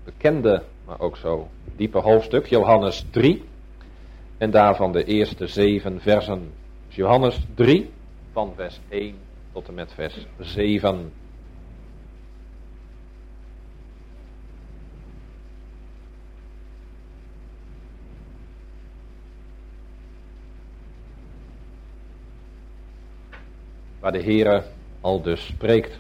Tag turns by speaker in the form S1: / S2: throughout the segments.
S1: bekende, maar ook zo diepe hoofdstuk, Johannes 3. En daarvan de eerste 7 versen. Dus Johannes 3, van vers 1 tot en met vers 7. Waar de Heere al dus spreekt.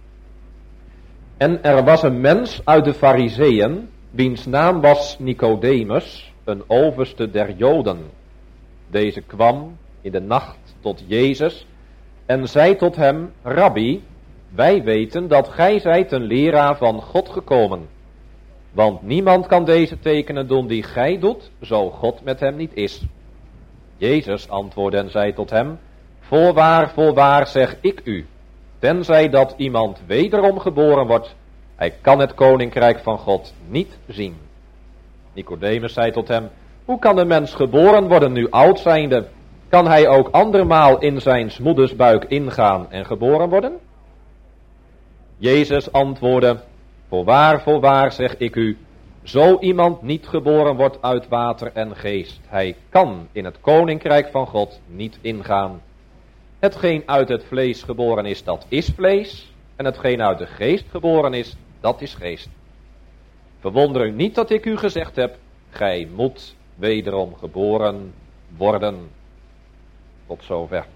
S1: En er was een mens uit de Farizeeën, wiens naam was Nicodemus, een overste der Joden. Deze kwam in de nacht tot Jezus en zei tot hem: Rabbi, wij weten dat gij zijt een leraar van God gekomen. Want niemand kan deze tekenen doen die gij doet, zo God met hem niet is. Jezus antwoordde en zei tot hem: voorwaar zeg ik u, tenzij dat iemand wederom geboren wordt, hij kan het koninkrijk van God niet zien. Nicodemus zei tot hem: hoe kan een mens geboren worden nu oud zijnde? Kan hij ook andermaal in zijn moeders buik ingaan en geboren worden? Jezus antwoordde: voorwaar zeg ik u, zo iemand niet geboren wordt uit water en geest, hij kan in het koninkrijk van God niet ingaan. Hetgeen uit het vlees geboren is, dat is vlees, en hetgeen uit de geest geboren is, dat is geest. Verwonder u niet dat ik u gezegd heb, gij moet wederom geboren worden. Tot zover.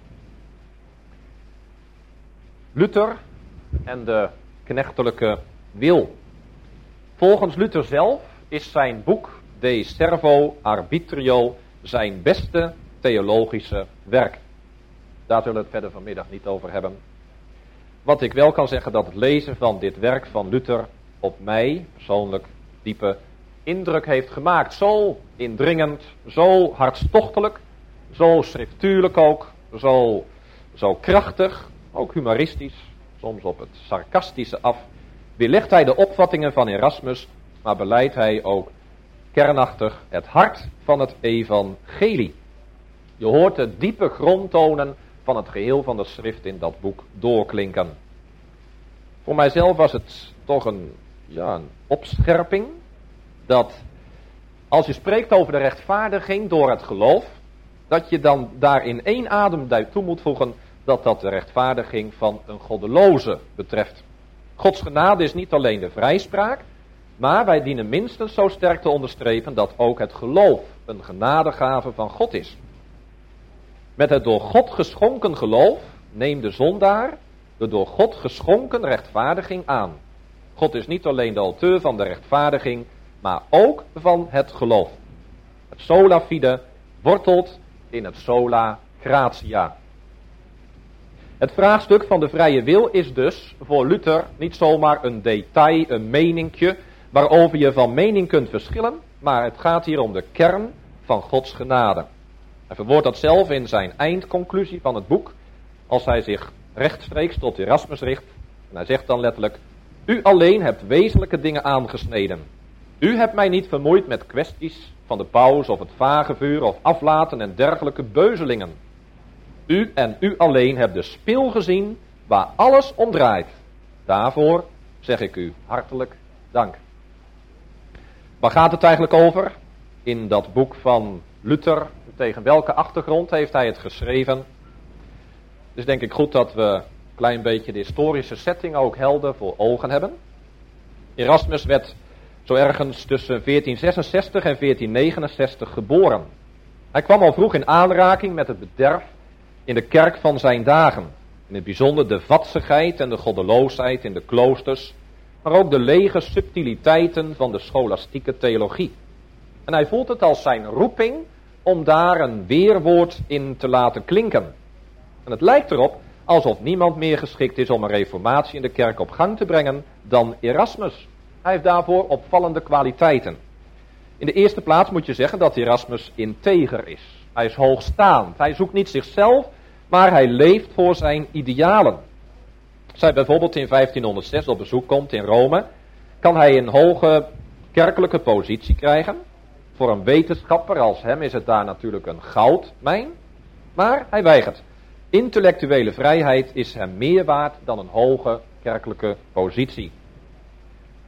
S1: Luther en de knechtelijke wil. Volgens Luther zelf is zijn boek De Servo Arbitrio zijn beste theologische werk. Daar zullen we het verder vanmiddag niet over hebben. Wat ik wel kan zeggen, dat het lezen van dit werk van Luther op mij persoonlijk diepe indruk heeft gemaakt. Zo indringend, zo hartstochtelijk, zo schriftuurlijk ook, zo krachtig, ook humoristisch, soms op het sarcastische af. Weerlegt hij de opvattingen van Erasmus, maar beleidt hij ook kernachtig het hart van het evangelie. Je hoort de diepe grondtonen van het geheel van de schrift in dat boek doorklinken. Voor mijzelf was het toch een opscherping dat als je spreekt over de rechtvaardiging door het geloof, dat je dan daar in één adem toe moet voegen dat dat de rechtvaardiging van een goddeloze betreft. Gods genade is niet alleen de vrijspraak, maar wij dienen minstens zo sterk te onderstrepen dat ook het geloof een genadegave van God is. Met het door God geschonken geloof neemt de zondaar de door God geschonken rechtvaardiging aan. God is niet alleen de auteur van de rechtvaardiging, maar ook van het geloof. Het sola fide wortelt in het sola gratia. Het vraagstuk van de vrije wil is dus voor Luther niet zomaar een detail, een meninkje, waarover je van mening kunt verschillen, maar het gaat hier om de kern van Gods genade. Hij verwoordt dat zelf in zijn eindconclusie van het boek, als hij zich rechtstreeks tot Erasmus richt. En hij zegt dan letterlijk: u alleen hebt wezenlijke dingen aangesneden. U hebt mij niet vermoeid met kwesties van de paus of het vagevuur of aflaten en dergelijke beuzelingen. U en u alleen hebt de spil gezien waar alles om draait. Daarvoor zeg ik u hartelijk dank. Waar gaat het eigenlijk over? In dat boek van Luther, tegen welke achtergrond heeft hij het geschreven? Het is denk ik goed dat we een klein beetje de historische setting ook helder voor ogen hebben. Erasmus werd zo ergens tussen 1466 en 1469 geboren. Hij kwam al vroeg in aanraking met het bederf in de kerk van zijn dagen. In het bijzonder de vadsigheid en de goddeloosheid in de kloosters, maar ook de lege subtiliteiten van de scholastieke theologie. En hij voelt het als zijn roeping om daar een weerwoord in te laten klinken. En het lijkt erop alsof niemand meer geschikt is om een reformatie in de kerk op gang te brengen dan Erasmus. Hij heeft daarvoor opvallende kwaliteiten. In de eerste plaats moet je zeggen dat Erasmus integer is. Hij is hoogstaand. Hij zoekt niet zichzelf, maar hij leeft voor zijn idealen. Als hij bijvoorbeeld in 1506 op bezoek komt in Rome, kan hij een hoge kerkelijke positie krijgen. Voor een wetenschapper als hem is het daar natuurlijk een goudmijn, maar hij weigert. Intellectuele vrijheid is hem meer waard dan een hoge kerkelijke positie.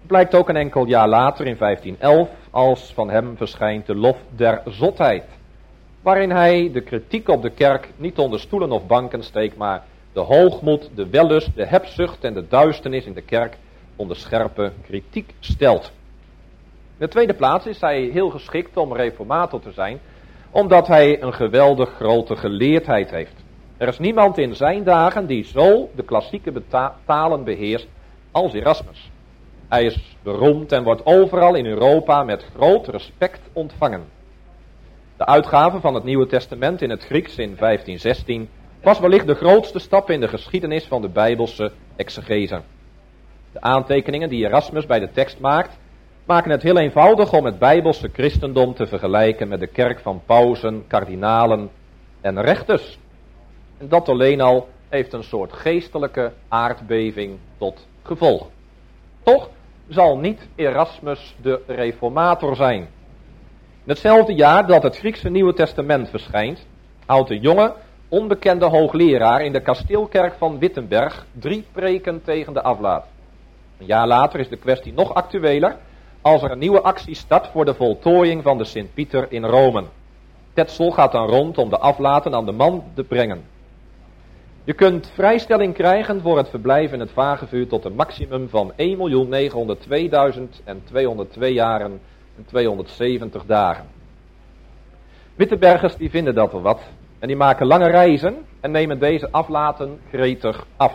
S1: Blijkt ook een enkel jaar later in 1511 als van hem verschijnt de lof der zotheid, waarin hij de kritiek op de kerk niet onder stoelen of banken steekt, maar de hoogmoed, de wellust, de hebzucht en de duisternis in de kerk onder scherpe kritiek stelt. In de tweede plaats is hij heel geschikt om reformator te zijn, omdat hij een geweldig grote geleerdheid heeft. Er is niemand in zijn dagen die zo de klassieke talen beheerst als Erasmus. Hij is beroemd en wordt overal in Europa met groot respect ontvangen. De uitgave van het Nieuwe Testament in het Grieks in 1516 was wellicht de grootste stap in de geschiedenis van de Bijbelse exegese. De aantekeningen die Erasmus bij de tekst maakt, maken het heel eenvoudig om het Bijbelse christendom te vergelijken met de kerk van pausen, kardinalen en rechters. En dat alleen al heeft een soort geestelijke aardbeving tot gevolg. Toch zal niet Erasmus de reformator zijn. In hetzelfde jaar dat het Griekse Nieuwe Testament verschijnt, houdt de jonge, onbekende hoogleraar in de kasteelkerk van Wittenberg 3 preken tegen de aflaat. Een jaar later is de kwestie nog actueler als er een nieuwe actie start voor de voltooiing van de Sint-Pieter in Rome. Tetzel gaat dan rond om de aflaten aan de man te brengen. Je kunt vrijstelling krijgen voor het verblijf in het vagevuur tot een maximum van 1.902.202 jaren en 270 dagen. Wittenbergers die vinden dat wel wat en die maken lange reizen en nemen deze aflaten gretig af.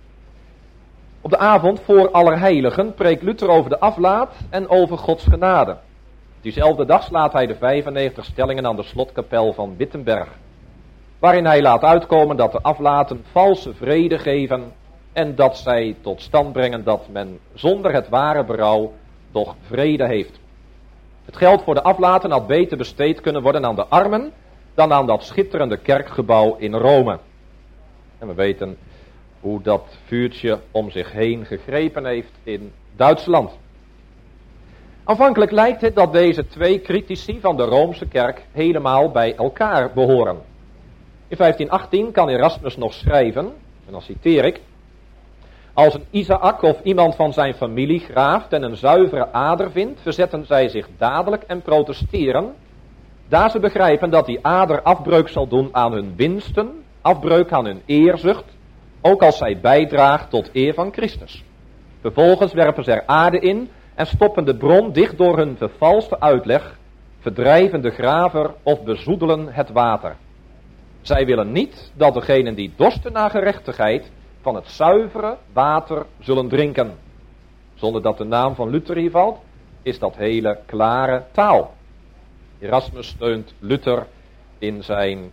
S1: Op de avond voor Allerheiligen preekt Luther over de aflaat en over Gods genade. Diezelfde dag slaat hij de 95 stellingen aan de slotkapel van Wittenberg, waarin hij laat uitkomen dat de aflaten valse vrede geven en dat zij tot stand brengen dat men zonder het ware berouw toch vrede heeft. Het geld voor de aflaten had beter besteed kunnen worden aan de armen dan aan dat schitterende kerkgebouw in Rome. En we weten hoe dat vuurtje om zich heen gegrepen heeft in Duitsland. Aanvankelijk lijkt het dat deze 2 critici van de Roomse kerk helemaal bij elkaar behoren. In 1518 kan Erasmus nog schrijven, en dan citeer ik: als een Isaac of iemand van zijn familie graaft en een zuivere ader vindt, verzetten zij zich dadelijk en protesteren, daar ze begrijpen dat die ader afbreuk zal doen aan hun winsten, afbreuk aan hun eerzucht, ook als zij bijdraagt tot eer van Christus. Vervolgens werpen ze er aarde in en stoppen de bron dicht door hun vervalste uitleg, verdrijven de graver of bezoedelen het water. Zij willen niet dat degenen die dorsten naar gerechtigheid van het zuivere water zullen drinken. Zonder dat de naam van Luther hier valt, is dat hele klare taal. Erasmus steunt Luther in zijn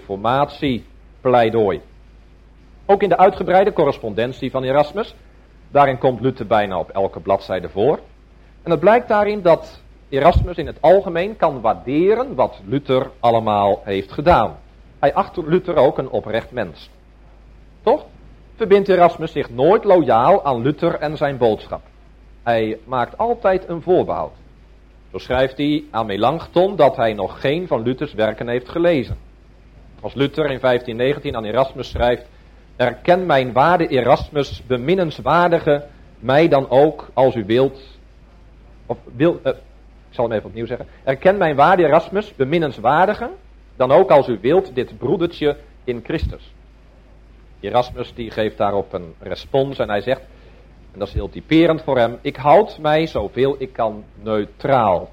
S1: reformatiepleidooi. Ook in de uitgebreide correspondentie van Erasmus, daarin komt Luther bijna op elke bladzijde voor. En het blijkt daarin dat Erasmus in het algemeen kan waarderen wat Luther allemaal heeft gedaan. Hij acht Luther ook een oprecht mens. Toch verbindt Erasmus zich nooit loyaal aan Luther en zijn boodschap. Hij maakt altijd een voorbehoud. Zo schrijft hij aan Melanchthon dat hij nog geen van Luthers werken heeft gelezen. Als Luther in 1519 aan Erasmus schrijft: erken mijn waarde Erasmus, beminnenswaardige, mij dan ook als u wilt. Ik zal hem even opnieuw zeggen. Erken mijn waarde Erasmus, beminnenswaardige, dan ook als u wilt, dit broedertje in Christus. Erasmus die geeft daarop een respons en hij zegt, en dat is heel typerend voor hem: ik houd mij zoveel ik kan neutraal.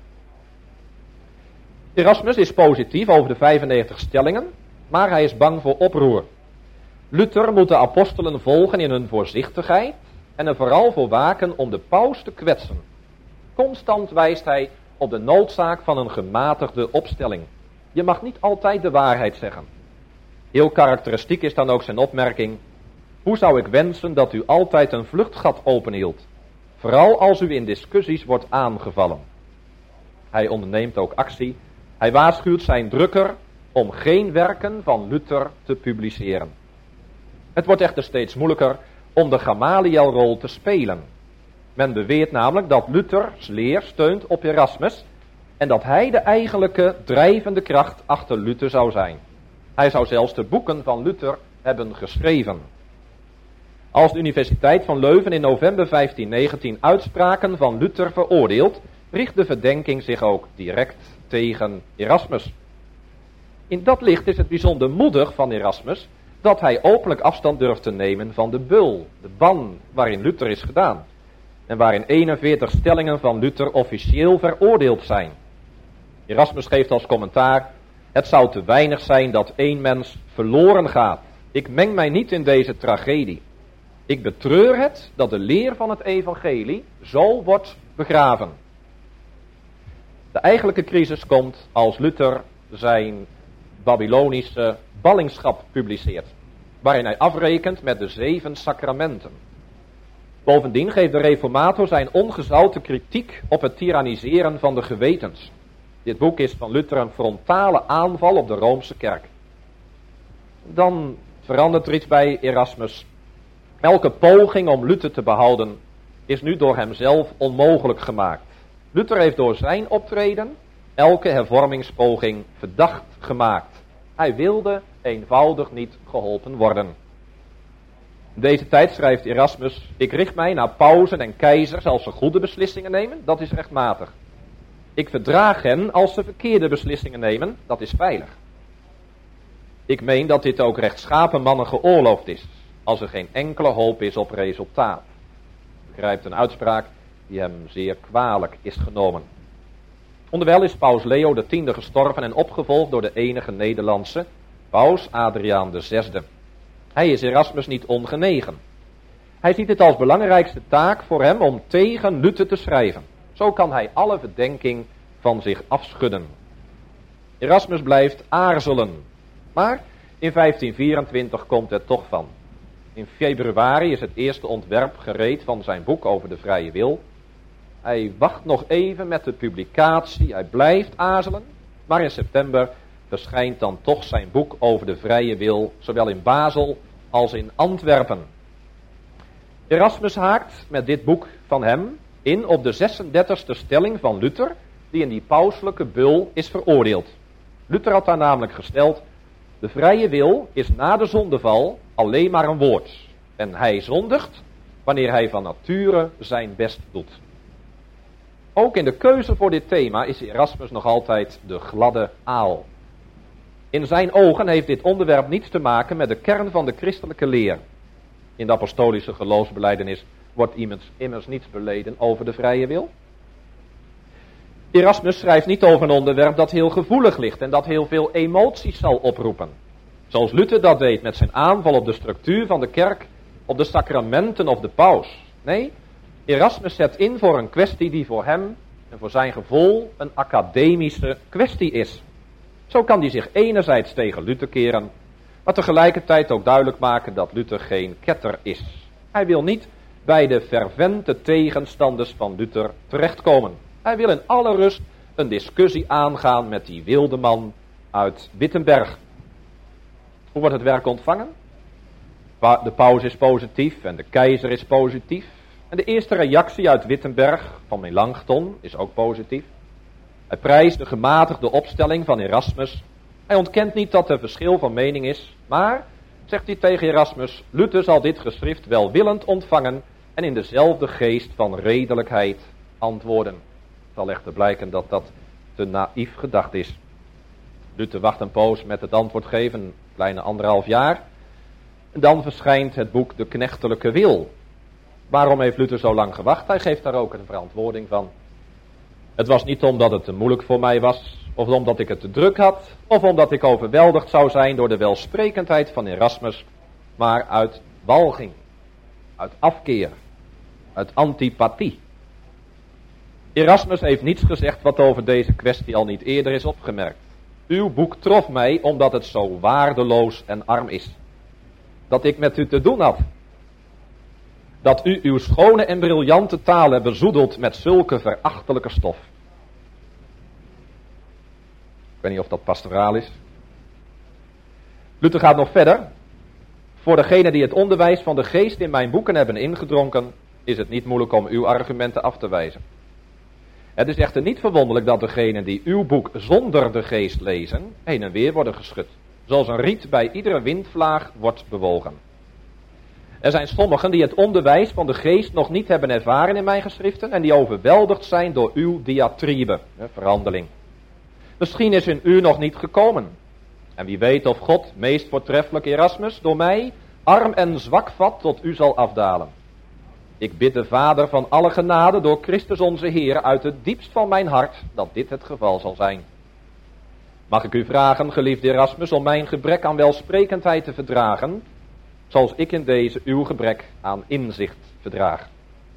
S1: Erasmus is positief over de 95 stellingen, maar hij is bang voor oproer. Luther moet de apostelen volgen in hun voorzichtigheid en er vooral voor waken om de paus te kwetsen. Constant wijst hij op de noodzaak van een gematigde opstelling. Je mag niet altijd de waarheid zeggen. Heel karakteristiek is dan ook zijn opmerking: hoe zou ik wensen dat u altijd een vluchtgat openhield, vooral als u in discussies wordt aangevallen. Hij onderneemt ook actie. Hij waarschuwt zijn drukker om geen werken van Luther te publiceren. Het wordt echter steeds moeilijker om de Gamalielrol te spelen. Men beweert namelijk dat Luthers leer steunt op Erasmus en dat hij de eigenlijke drijvende kracht achter Luther zou zijn. Hij zou zelfs de boeken van Luther hebben geschreven. Als de Universiteit van Leuven in november 1519 uitspraken van Luther veroordeelt, richt de verdenking zich ook direct tegen Erasmus. In dat licht is het bijzonder moedig van Erasmus dat hij openlijk afstand durft te nemen van de bul, de ban waarin Luther is gedaan. En waarin 41 stellingen van Luther officieel veroordeeld zijn. Erasmus geeft als commentaar: het zou te weinig zijn dat één mens verloren gaat. Ik meng mij niet in deze tragedie. Ik betreur het dat de leer van het evangelie zo wordt begraven. De eigenlijke crisis komt als Luther zijn Babylonische ballingschap publiceert, waarin hij afrekent met de 7 sacramenten. Bovendien geeft de reformator zijn ongezouten kritiek op het tiranniseren van de gewetens. Dit boek is van Luther een frontale aanval op de Roomse kerk. Dan verandert er iets bij Erasmus. Elke poging om Luther te behouden is nu door hemzelf onmogelijk gemaakt. Luther heeft door zijn optreden elke hervormingspoging verdacht gemaakt. Hij wilde eenvoudig niet geholpen worden. In deze tijd schrijft Erasmus: ik richt mij naar pausen en keizers als ze goede beslissingen nemen, dat is rechtmatig. Ik verdraag hen als ze verkeerde beslissingen nemen, dat is veilig. Ik meen dat dit ook rechtschapen mannen geoorloofd is, als er geen enkele hoop is op resultaat. U begrijpt een uitspraak die hem zeer kwalijk is genomen. Onderwijl is paus Leo X gestorven en opgevolgd door de enige Nederlandse, paus Adriaan VI. Hij is Erasmus niet ongenegen. Hij ziet het als belangrijkste taak voor hem om tegen Luther te schrijven. Zo kan hij alle verdenking van zich afschudden. Erasmus blijft aarzelen, maar in 1524 komt het toch van. In februari is het eerste ontwerp gereed van zijn boek over de vrije wil. Hij wacht nog even met de publicatie, hij blijft aarzelen, maar in september verschijnt dan toch zijn boek over de vrije wil, zowel in Basel als in Antwerpen. Erasmus haakt met dit boek van hem in op de 36e stelling van Luther, die in die pauselijke bul is veroordeeld. Luther had daar namelijk gesteld: de vrije wil is na de zondeval alleen maar een woord. En hij zondigt wanneer hij van nature zijn best doet. Ook in de keuze voor dit thema is Erasmus nog altijd de gladde aal. In zijn ogen heeft dit onderwerp niets te maken met de kern van de christelijke leer. In de apostolische geloofsbelijdenis wordt immers niets beleden over de vrije wil. Erasmus schrijft niet over een onderwerp dat heel gevoelig ligt en dat heel veel emoties zal oproepen. Zoals Luther dat deed met zijn aanval op de structuur van de kerk, op de sacramenten of de paus. Nee, Erasmus zet in voor een kwestie die voor hem en voor zijn gevoel een academische kwestie is. Zo kan hij zich enerzijds tegen Luther keren, maar tegelijkertijd ook duidelijk maken dat Luther geen ketter is. Hij wil niet bij de fervente tegenstanders van Luther terechtkomen. Hij wil in alle rust een discussie aangaan met die wilde man uit Wittenberg. Hoe wordt het werk ontvangen? De paus is positief en de keizer is positief. En de eerste reactie uit Wittenberg van Melanchthon is ook positief. Hij prijst de gematigde opstelling van Erasmus. Hij ontkent niet dat er verschil van mening is, maar, zegt hij tegen Erasmus, Luther zal dit geschrift welwillend ontvangen en in dezelfde geest van redelijkheid antwoorden. Het zal echter blijken dat dat te naïef gedacht is. Luther wacht een poos met het antwoord geven, een kleine 1,5 jaar. En dan verschijnt het boek De Knechtelijke Wil. Waarom heeft Luther zo lang gewacht? Hij geeft daar ook een verantwoording van. Het was niet omdat het te moeilijk voor mij was, of omdat ik het te druk had, of omdat ik overweldigd zou zijn door de welsprekendheid van Erasmus, maar uit walging, uit afkeer, uit antipathie. Erasmus heeft niets gezegd wat over deze kwestie al niet eerder is opgemerkt. Uw boek trof mij omdat het zo waardeloos en arm is. Dat ik met u te doen had. Dat u uw schone en briljante taal hebt bezoedeld met zulke verachtelijke stof. Ik weet niet of dat pastoraal is. Luther gaat nog verder. Voor degenen die het onderwijs van de geest in mijn boeken hebben ingedronken, is het niet moeilijk om uw argumenten af te wijzen. Het is echter niet verwonderlijk dat degenen die uw boek zonder de geest lezen, heen en weer worden geschud. Zoals een riet bij iedere windvlaag wordt bewogen. Er zijn sommigen die het onderwijs van de geest nog niet hebben ervaren in mijn geschriften en die overweldigd zijn door uw diatribe, verhandeling. Misschien is in u nog niet gekomen. En wie weet of God, meest voortreffelijk Erasmus, door mij, arm en zwak vat, tot u zal afdalen. Ik bid de Vader van alle genade door Christus onze Heer uit het diepst van mijn hart dat dit het geval zal zijn. Mag ik u vragen, geliefde Erasmus, om mijn gebrek aan welsprekendheid te verdragen, zoals ik in deze uw gebrek aan inzicht verdraag.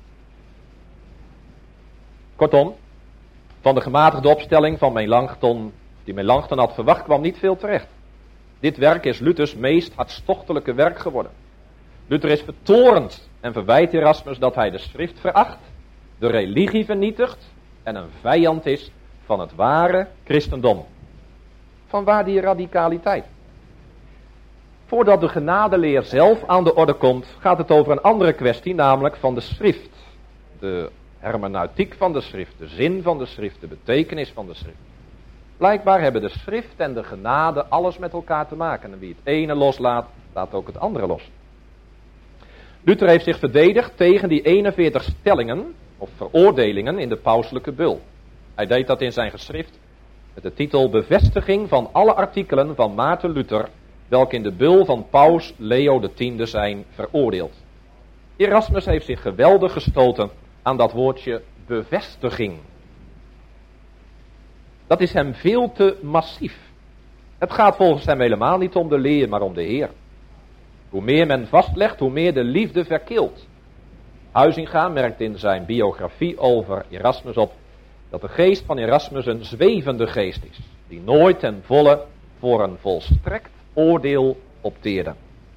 S1: Kortom, van de gematigde opstelling van Melanchthon, die Melanchthon had verwacht, kwam niet veel terecht. Dit werk is Luthers meest hartstochtelijke werk geworden. Luther is vertorend en verwijt Erasmus dat hij de schrift veracht, de religie vernietigt en een vijand is van het ware christendom. Vanwaar die radicaliteit? Voordat de genadeleer zelf aan de orde komt, gaat het over een andere kwestie, namelijk van de schrift. De hermeneutiek van de schrift, de zin van de schrift, de betekenis van de schrift. Blijkbaar hebben de schrift en de genade alles met elkaar te maken. En wie het ene loslaat, laat ook het andere los. Luther heeft zich verdedigd tegen die 41 stellingen of veroordelingen in de pauselijke bul. Hij deed dat in zijn geschrift met de titel Bevestiging van alle artikelen van Maarten Luther, welke in de bul van paus Leo X zijn veroordeeld. Erasmus heeft zich geweldig gestoten aan dat woordje bevestiging. Dat is hem veel te massief. Het gaat volgens hem helemaal niet om de leer, maar om de Heer. Hoe meer men vastlegt, hoe meer de liefde verkilt. Huizinga merkt in zijn biografie over Erasmus op dat de geest van Erasmus een zwevende geest is, die nooit ten volle voor een volstrekt oordeel opteerde.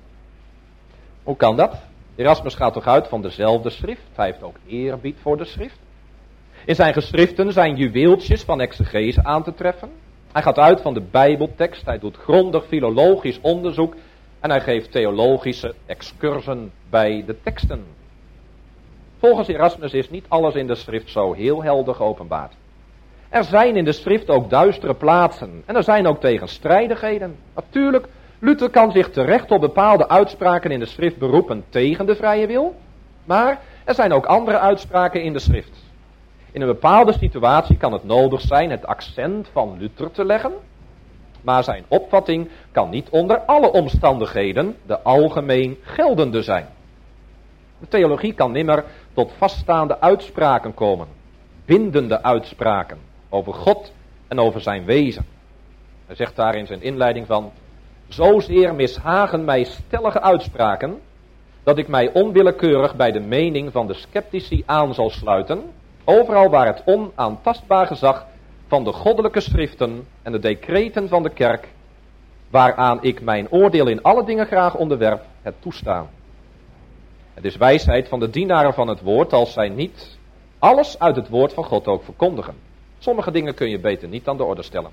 S1: Hoe kan dat? Erasmus gaat toch uit van dezelfde schrift, hij heeft ook eerbied voor de schrift. In zijn geschriften zijn juweeltjes van exegese aan te treffen. Hij gaat uit van de Bijbeltekst, hij doet grondig filologisch onderzoek en hij geeft theologische excursen bij de teksten. Volgens Erasmus is niet alles in de schrift zo heel helder geopenbaard. Er zijn in de schrift ook duistere plaatsen en er zijn ook tegenstrijdigheden. Natuurlijk, Luther kan zich terecht op bepaalde uitspraken in de schrift beroepen tegen de vrije wil, maar er zijn ook andere uitspraken in de schrift. In een bepaalde situatie kan het nodig zijn het accent van Luther te leggen, maar zijn opvatting kan niet onder alle omstandigheden de algemeen geldende zijn. De theologie kan nimmer tot vaststaande uitspraken komen, bindende uitspraken over God en over zijn wezen. Hij zegt daar in zijn inleiding van: zozeer mishagen mij stellige uitspraken, dat ik mij onwillekeurig bij de mening van de sceptici aan zal sluiten, overal waar het onaantastbaar gezag van de goddelijke schriften en de decreten van de kerk, waaraan ik mijn oordeel in alle dingen graag onderwerp, het toestaan. Het is wijsheid van de dienaren van het woord als zij niet alles uit het woord van God ook verkondigen. Sommige dingen kun je beter niet aan de orde stellen.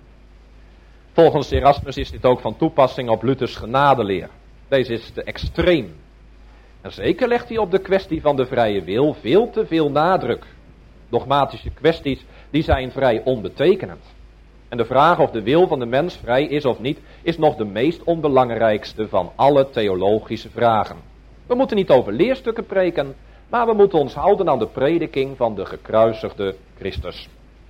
S1: Volgens Erasmus is dit ook van toepassing op Luthers genadeleer. Deze is te extreem. En zeker legt hij op de kwestie van de vrije wil veel te veel nadruk. Dogmatische kwesties die zijn vrij onbetekenend. En de vraag of de wil van de mens vrij is of niet, is nog de meest onbelangrijkste van alle theologische vragen. We moeten niet over leerstukken preken, maar we moeten ons houden aan de prediking van de gekruisigde Christus.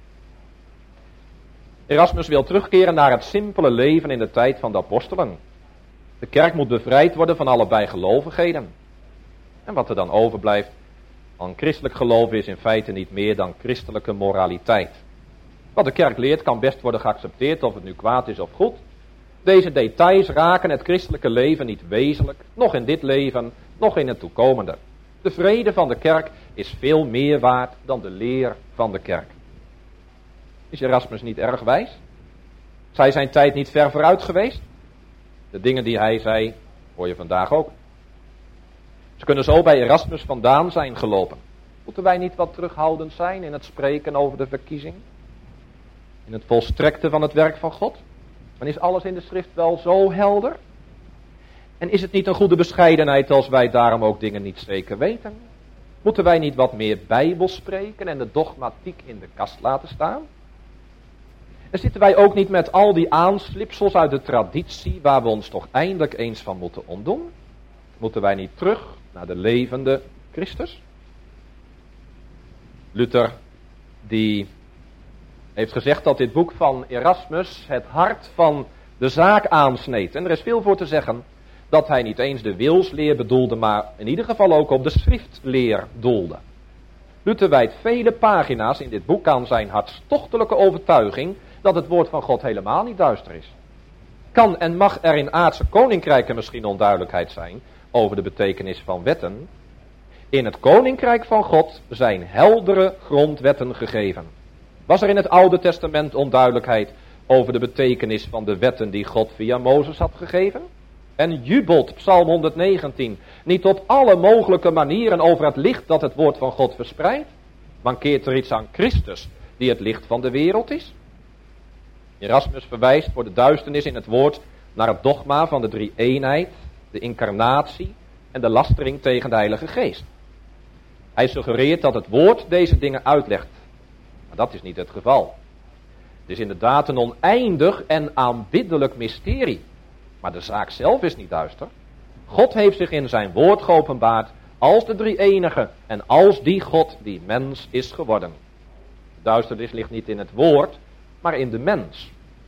S1: Erasmus wil terugkeren naar het simpele leven in de tijd van de apostelen. De kerk moet bevrijd worden van alle bijgelovigheden. En wat er dan overblijft van christelijk geloof is in feite niet meer dan christelijke moraliteit. Wat de kerk leert kan best worden geaccepteerd of het nu kwaad is of goed. Deze details raken het christelijke leven niet wezenlijk, nog in dit leven, nog in het toekomende. De vrede van de kerk is veel meer waard dan de leer van de kerk. Is Erasmus niet erg wijs? Zij zijn tijd niet ver vooruit geweest? De dingen die hij zei, hoor je vandaag ook. Ze kunnen zo bij Erasmus vandaan zijn gelopen. Moeten wij niet wat terughoudend zijn in het spreken over de verkiezing? In het volstrekte van het werk van God? En is alles in de schrift wel zo helder? En is het niet een goede bescheidenheid als wij daarom ook dingen niet zeker weten? Moeten wij niet wat meer Bijbel spreken en de dogmatiek in de kast laten staan? En zitten wij ook niet met al die aanslipsels uit de traditie waar we ons toch eindelijk eens van moeten ontdoen? Moeten wij niet terug naar de levende Christus? Luther, die heeft gezegd dat dit boek van Erasmus het hart van de zaak aansneed. En er is veel voor te zeggen dat hij niet eens de wilsleer bedoelde, maar in ieder geval ook op de schriftleer doelde. Luther wijdt vele pagina's in dit boek aan zijn hartstochtelijke overtuiging dat het woord van God helemaal niet duister is. Kan en mag er in aardse koninkrijken misschien onduidelijkheid zijn over de betekenis van wetten? In het koninkrijk van God zijn heldere grondwetten gegeven. Was er in het Oude Testament onduidelijkheid over de betekenis van de wetten die God via Mozes had gegeven? En jubelt Psalm 119 niet op alle mogelijke manieren over het licht dat het woord van God verspreidt? Mankeert er iets aan Christus die het licht van de wereld is? Erasmus verwijst voor de duisternis in het woord naar het dogma van de drie-eenheid, de incarnatie en de lastering tegen de Heilige Geest. Hij suggereert dat het woord deze dingen uitlegt. Maar dat is niet het geval. Het is inderdaad een oneindig en aanbiddelijk mysterie. Maar de zaak zelf is niet duister. God heeft zich in zijn woord geopenbaard als de drie-enige en als die God die mens is geworden. De duisternis ligt niet in het woord, maar in de mens.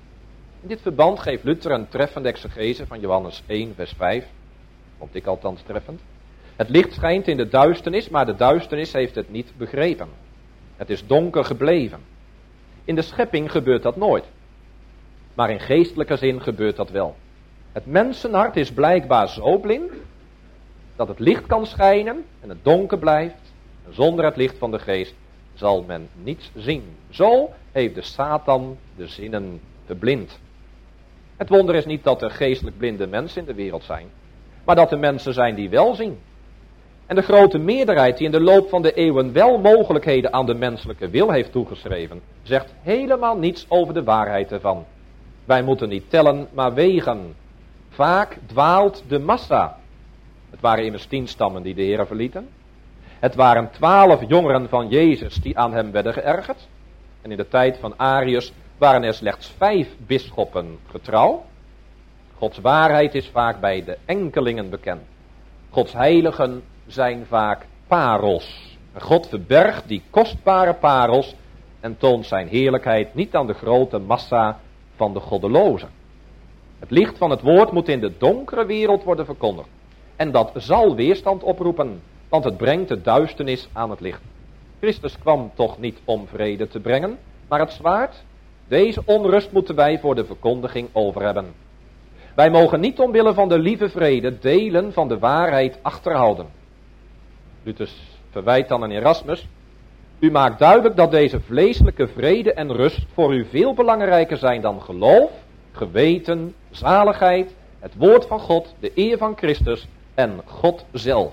S1: In dit verband geeft Luther een treffende exegese van Johannes 1 vers 5. Vond ik althans treffend. Het licht schijnt in de duisternis, maar de duisternis heeft het niet begrepen. Het is donker gebleven. In de schepping gebeurt dat nooit. Maar in geestelijke zin gebeurt dat wel. Het mensenhart is blijkbaar zo blind dat het licht kan schijnen en het donker blijft. En zonder het licht van de geest zal men niets zien. Zo heeft de Satan de zinnen verblind. Het wonder is niet dat er geestelijk blinde mensen in de wereld zijn, maar dat er mensen zijn die wel zien. En de grote meerderheid die in de loop van de eeuwen wel mogelijkheden aan de menselijke wil heeft toegeschreven, zegt helemaal niets over de waarheid ervan. Wij moeten niet tellen, maar wegen. Vaak dwaalt de massa. Het waren immers 10 stammen die de Heere verlieten. Het waren 12 jongeren van Jezus die aan hem werden geërgerd. En in de tijd van Arius waren er slechts 5 bisschoppen getrouw. Gods waarheid is vaak bij de enkelingen bekend. Gods heiligen zijn vaak parels. En God verbergt die kostbare parels en toont zijn heerlijkheid niet aan de grote massa van de goddelozen. Het licht van het woord moet in de donkere wereld worden verkondigd. En dat zal weerstand oproepen, want het brengt de duisternis aan het licht. Christus kwam toch niet om vrede te brengen, maar het zwaard. Deze onrust moeten wij voor de verkondiging over hebben. Wij mogen niet omwille van de lieve vrede delen van de waarheid achterhouden. Luther verwijt dan aan Erasmus: u maakt duidelijk dat deze vleeselijke vrede en rust voor u veel belangrijker zijn dan geloof, geweten, zaligheid, het woord van God, de eer van Christus en God zelf.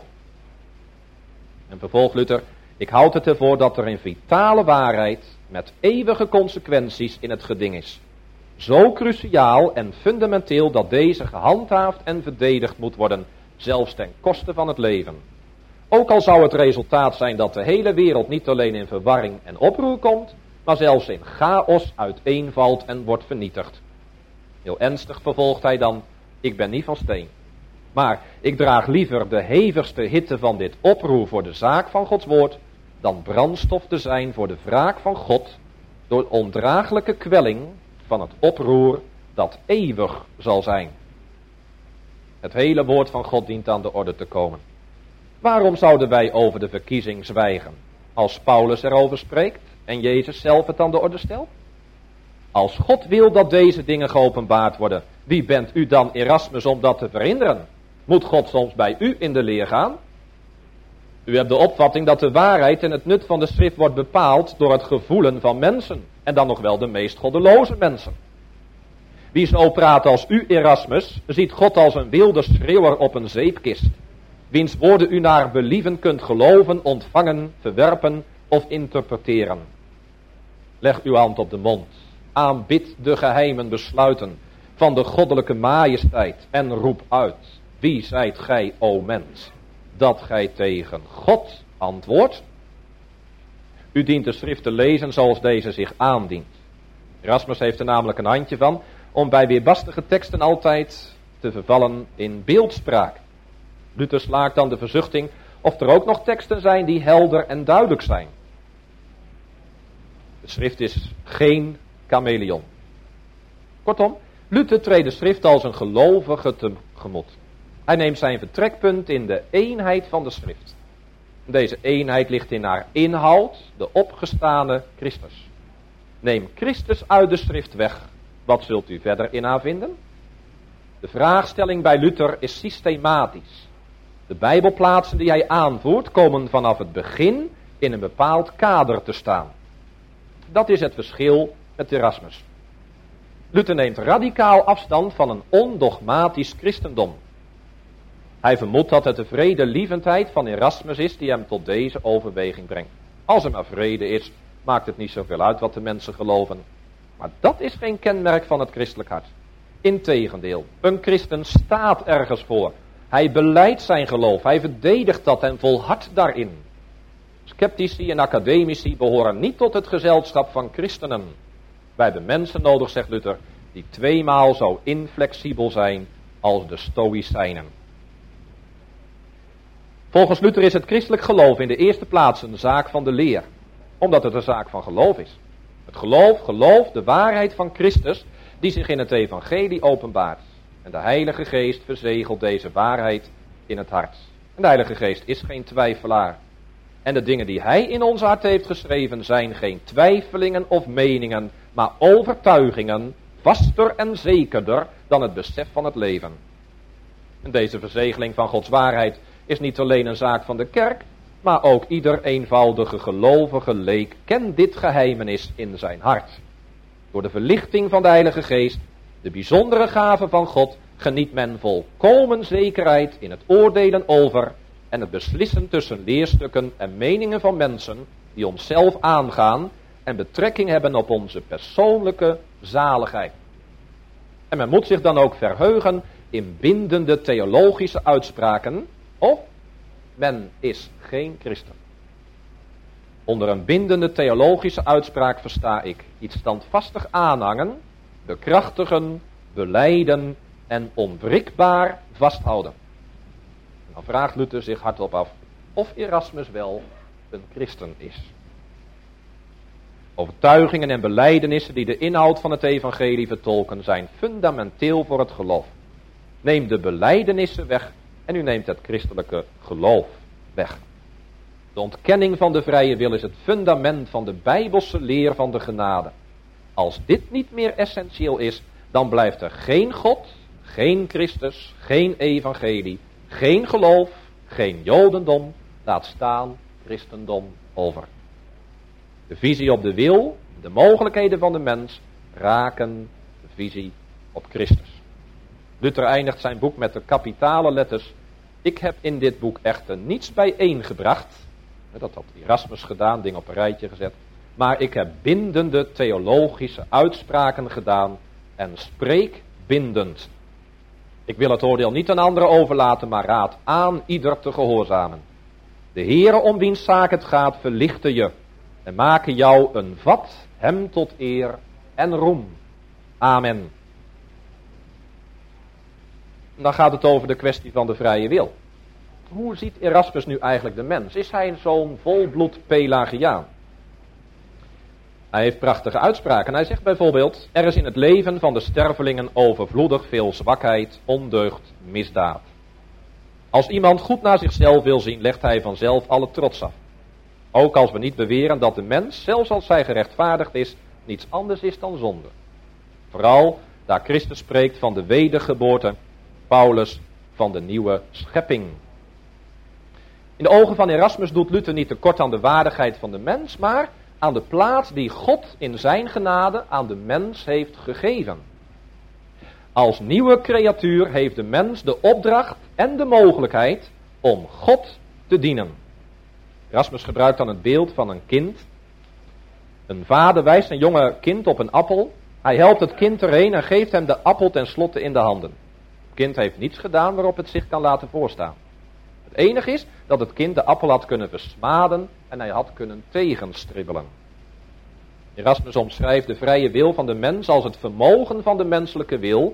S1: En vervolgt Luther: ik houd het ervoor dat er een vitale waarheid met eeuwige consequenties in het geding is. Zo cruciaal en fundamenteel dat deze gehandhaafd en verdedigd moet worden, zelfs ten koste van het leven. Ook al zou het resultaat zijn dat de hele wereld niet alleen in verwarring en oproer komt, maar zelfs in chaos uiteenvalt en wordt vernietigd. Heel ernstig vervolgt hij dan: ik ben niet van steen, maar ik draag liever de hevigste hitte van dit oproer voor de zaak van Gods woord, dan brandstof te zijn voor de wraak van God, door ondraaglijke kwelling van het oproer dat eeuwig zal zijn. Het hele woord van God dient aan de orde te komen. Waarom zouden wij over de verkiezing zwijgen, als Paulus erover spreekt en Jezus zelf het aan de orde stelt? Als God wil dat deze dingen geopenbaard worden, wie bent u dan, Erasmus, om dat te verhinderen? Moet God soms bij u in de leer gaan? U hebt de opvatting dat de waarheid en het nut van de schrift wordt bepaald door het gevoelen van mensen, en dan nog wel de meest goddeloze mensen. Wie zo praat als u, Erasmus, ziet God als een wilde schreeuwer op een zeepkist, wiens woorden u naar believen kunt geloven, ontvangen, verwerpen of interpreteren. Leg uw hand op de mond, aanbid de geheimen besluiten van de goddelijke majesteit en roep uit: wie zijt gij, o mens, dat gij tegen God antwoordt? U dient de schrift te lezen zoals deze zich aandient. Erasmus heeft er namelijk een handje van om bij weerbarstige teksten altijd te vervallen in beeldspraak. Luther slaakt dan de verzuchting of er ook nog teksten zijn die helder en duidelijk zijn. De schrift is geen chameleon. Kortom, Luther treedt de schrift als een gelovige tegemoet. Hij neemt zijn vertrekpunt in de eenheid van de schrift. Deze eenheid ligt in haar inhoud, de opgestane Christus. Neem Christus uit de schrift weg, wat zult u verder in haar vinden? De vraagstelling bij Luther is systematisch. De Bijbelplaatsen die hij aanvoert komen vanaf het begin in een bepaald kader te staan. Dat is het verschil met Erasmus. Luther neemt radicaal afstand van een ondogmatisch christendom. Hij vermoedt dat het de vredelievendheid van Erasmus is die hem tot deze overweging brengt. Als er maar vrede is, maakt het niet zoveel uit wat de mensen geloven. Maar dat is geen kenmerk van het christelijk hart. Integendeel, een christen staat ergens voor. Hij belijdt zijn geloof, hij verdedigt dat en volhardt daarin. Sceptici en academici behoren niet tot het gezelschap van christenen. Wij hebben mensen nodig, zegt Luther, die tweemaal zo inflexibel zijn als de Stoïcijnen. Volgens Luther is het christelijk geloof in de eerste plaats een zaak van de leer, omdat het een zaak van geloof is. Het geloof de waarheid van Christus die zich in het evangelie openbaart. En de Heilige Geest verzegelt deze waarheid in het hart. En de Heilige Geest is geen twijfelaar. En de dingen die hij in ons hart heeft geschreven zijn geen twijfelingen of meningen, maar overtuigingen, vaster en zekerder dan het besef van het leven. En deze verzegeling van Gods waarheid is niet alleen een zaak van de kerk, maar ook ieder eenvoudige gelovige leek kent dit geheimenis in zijn hart. Door de verlichting van de Heilige Geest, de bijzondere gave van God, geniet men volkomen zekerheid in het oordelen over en het beslissen tussen leerstukken en meningen van mensen die onszelf aangaan en betrekking hebben op onze persoonlijke zaligheid. En men moet zich dan ook verheugen in bindende theologische uitspraken, of men is geen christen. Onder een bindende theologische uitspraak versta ik iets standvastig aanhangen, bekrachtigen, belijden en onwrikbaar vasthouden. En dan vraagt Luther zich hardop af of Erasmus wel een christen is. Overtuigingen en belijdenissen die de inhoud van het evangelie vertolken zijn fundamenteel voor het geloof. Neem de belijdenissen weg en u neemt het christelijke geloof weg. De ontkenning van de vrije wil is het fundament van de bijbelse leer van de genade. Als dit niet meer essentieel is, dan blijft er geen God, geen Christus, geen evangelie, geen geloof, geen jodendom, laat staan christendom over. De visie op de wil, de mogelijkheden van de mens, raken de visie op Christus. Luther eindigt zijn boek met de kapitale letters: ik heb in dit boek echter niets bijeengebracht. Dat had Erasmus gedaan, ding op een rijtje gezet. Maar ik heb bindende theologische uitspraken gedaan en spreek bindend. Ik wil het oordeel niet aan anderen overlaten, maar raad aan ieder te gehoorzamen. De Heere om wiens zaak het gaat, verlichte je en maken jou een vat, hem tot eer en roem. Amen. Dan gaat het over de kwestie van de vrije wil. Hoe ziet Erasmus nu eigenlijk de mens? Is hij zo'n volbloed Pelagiaan? Hij heeft prachtige uitspraken. Hij zegt bijvoorbeeld: er is in het leven van de stervelingen overvloedig veel zwakheid, ondeugd, misdaad. Als iemand goed naar zichzelf wil zien, legt hij vanzelf alle trots af. Ook als we niet beweren dat de mens, zelfs als hij gerechtvaardigd is, niets anders is dan zonde. Vooral daar Christus spreekt van de wedergeboorte, Paulus van de nieuwe schepping. In de ogen van Erasmus doet Luther niet tekort aan de waardigheid van de mens, maar aan de plaats die God in zijn genade aan de mens heeft gegeven. Als nieuwe creatuur heeft de mens de opdracht en de mogelijkheid om God te dienen. Erasmus gebruikt dan het beeld van een kind. Een vader wijst een jonge kind op een appel. Hij helpt het kind erheen en geeft hem de appel tenslotte in de handen. Het kind heeft niets gedaan waarop het zich kan laten voorstaan. Het enige is dat het kind de appel had kunnen versmaden en hij had kunnen tegenstribbelen. Erasmus omschrijft de vrije wil van de mens als het vermogen van de menselijke wil,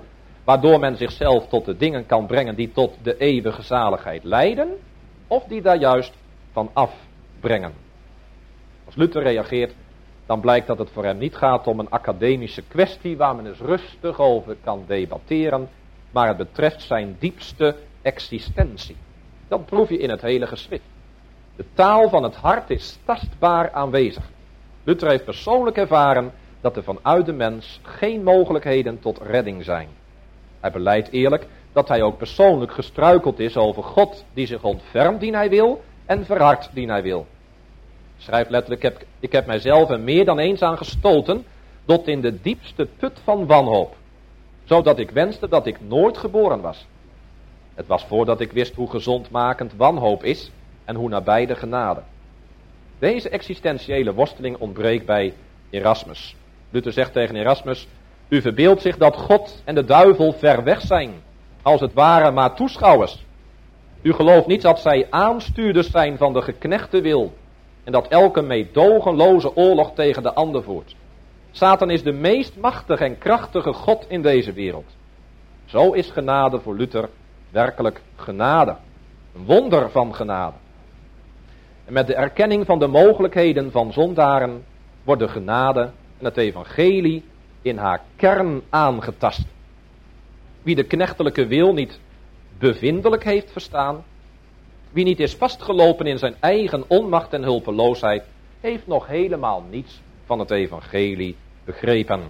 S1: waardoor men zichzelf tot de dingen kan brengen die tot de eeuwige zaligheid leiden, of die daar juist van afbrengen. Als Luther reageert, dan blijkt dat het voor hem niet gaat om een academische kwestie waar men eens rustig over kan debatteren, maar het betreft zijn diepste existentie. Dat proef je in het hele geschrift. De taal van het hart is tastbaar aanwezig. Luther heeft persoonlijk ervaren dat er vanuit de mens geen mogelijkheden tot redding zijn. Hij belijdt eerlijk dat hij ook persoonlijk gestruikeld is over God die zich ontfermt dien hij wil en verhardt dien hij wil. Schrijft letterlijk, ik heb mijzelf er meer dan eens aan gestoten tot in de diepste put van wanhoop, zodat ik wenste dat ik nooit geboren was. Het was voordat ik wist hoe gezondmakend wanhoop is en hoe nabij de genade. Deze existentiële worsteling ontbreekt bij Erasmus. Luther zegt tegen Erasmus, u verbeeldt zich dat God en de duivel ver weg zijn, als het ware maar toeschouwers. U gelooft niet dat zij aanstuurders zijn van de geknechte wil en dat elke meedogenloze oorlog tegen de ander voert. Satan is de meest machtige en krachtige God in deze wereld. Zo is genade voor Luther werkelijk genade. Een wonder van genade. En met de erkenning van de mogelijkheden van zondaren wordt de genade en het evangelie in haar kern aangetast. Wie de knechtelijke wil niet bevindelijk heeft verstaan, wie niet is vastgelopen in zijn eigen onmacht en hulpeloosheid, heeft nog helemaal niets van het evangelie begrepen.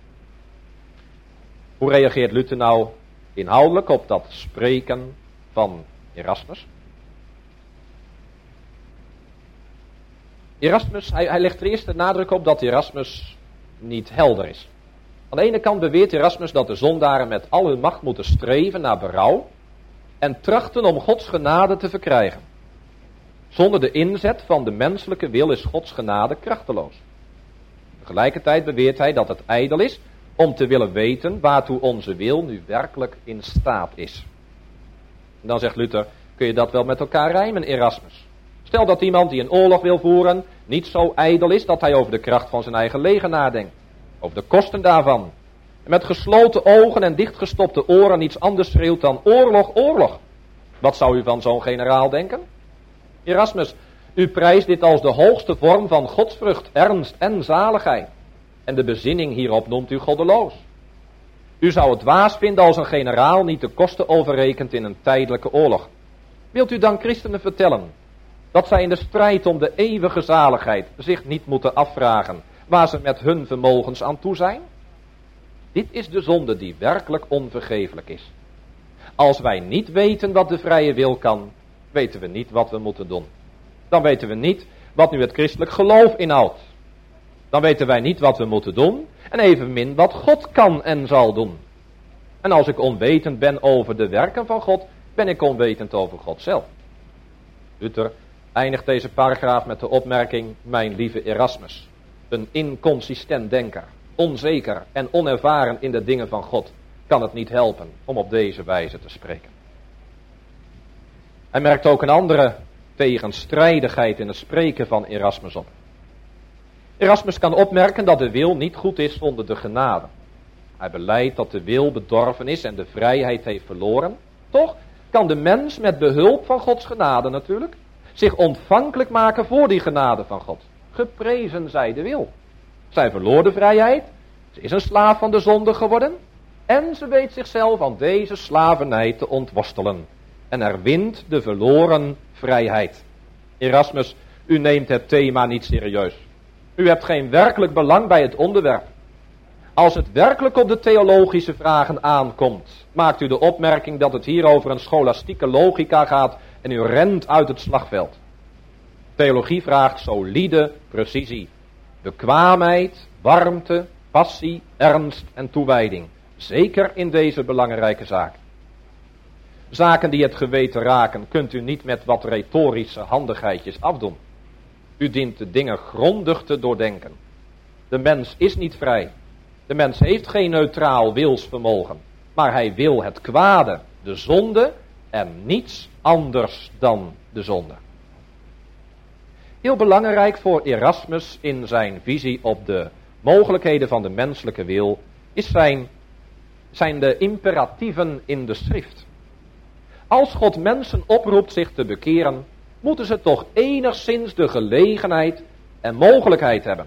S1: Hoe reageert Luther nou inhoudelijk op dat spreken van Erasmus? Erasmus, hij legt er eerst de nadruk op dat Erasmus niet helder is. Aan de ene kant beweert Erasmus dat de zondaren met al hun macht moeten streven naar berouw en trachten om Gods genade te verkrijgen. Zonder de inzet van de menselijke wil is Gods genade krachteloos. Tegelijkertijd beweert hij dat het ijdel is om te willen weten waartoe onze wil nu werkelijk in staat is. En dan zegt Luther, kun je dat wel met elkaar rijmen, Erasmus? Stel dat iemand die een oorlog wil voeren niet zo ijdel is dat hij over de kracht van zijn eigen leger nadenkt. Over de kosten daarvan. En met gesloten ogen en dichtgestopte oren iets anders schreeuwt dan oorlog, oorlog. Wat zou u van zo'n generaal denken? Erasmus, u prijst dit als de hoogste vorm van godsvrucht, ernst en zaligheid. En de bezinning hierop noemt u goddeloos. U zou het dwaas vinden als een generaal niet de kosten overrekent in een tijdelijke oorlog. Wilt u dan christenen vertellen dat zij in de strijd om de eeuwige zaligheid zich niet moeten afvragen waar ze met hun vermogens aan toe zijn? Dit is de zonde die werkelijk onvergeeflijk is. Als wij niet weten wat de vrije wil kan, weten we niet wat we moeten doen. Dan weten we niet wat nu het christelijk geloof inhoudt. Dan weten wij niet wat we moeten doen en evenmin wat God kan en zal doen. En als ik onwetend ben over de werken van God, ben ik onwetend over God zelf. Luther eindigt deze paragraaf met de opmerking, mijn lieve Erasmus, een inconsistent denker, onzeker en onervaren in de dingen van God, kan het niet helpen om op deze wijze te spreken. Hij merkt ook een andere tegenstrijdigheid in het spreken van Erasmus op. Erasmus kan opmerken dat de wil niet goed is zonder de genade. Hij belijdt dat de wil bedorven is en de vrijheid heeft verloren. Toch kan de mens met behulp van Gods genade natuurlijk zich ontvankelijk maken voor die genade van God. Geprezen zij de wil. Zij verloor de vrijheid, ze is een slaaf van de zonde geworden en ze weet zichzelf aan deze slavernij te ontworstelen. En er wint de verloren vrijheid. Erasmus, u neemt het thema niet serieus. U hebt geen werkelijk belang bij het onderwerp. Als het werkelijk op de theologische vragen aankomt, maakt u de opmerking dat het hier over een scholastieke logica gaat en u rent uit het slagveld. Theologie vraagt solide precisie, bekwaamheid, warmte, passie, ernst en toewijding. Zeker in deze belangrijke zaak. Zaken die het geweten raken kunt u niet met wat retorische handigheidjes afdoen. U dient de dingen grondig te doordenken. De mens is niet vrij. De mens heeft geen neutraal wilsvermogen. Maar hij wil het kwade, de zonde en niets anders dan de zonde. Heel belangrijk voor Erasmus in zijn visie op de mogelijkheden van de menselijke wil is zijn zijn de imperatieven in de schrift. Als God mensen oproept zich te bekeren, moeten ze toch enigszins de gelegenheid en mogelijkheid hebben.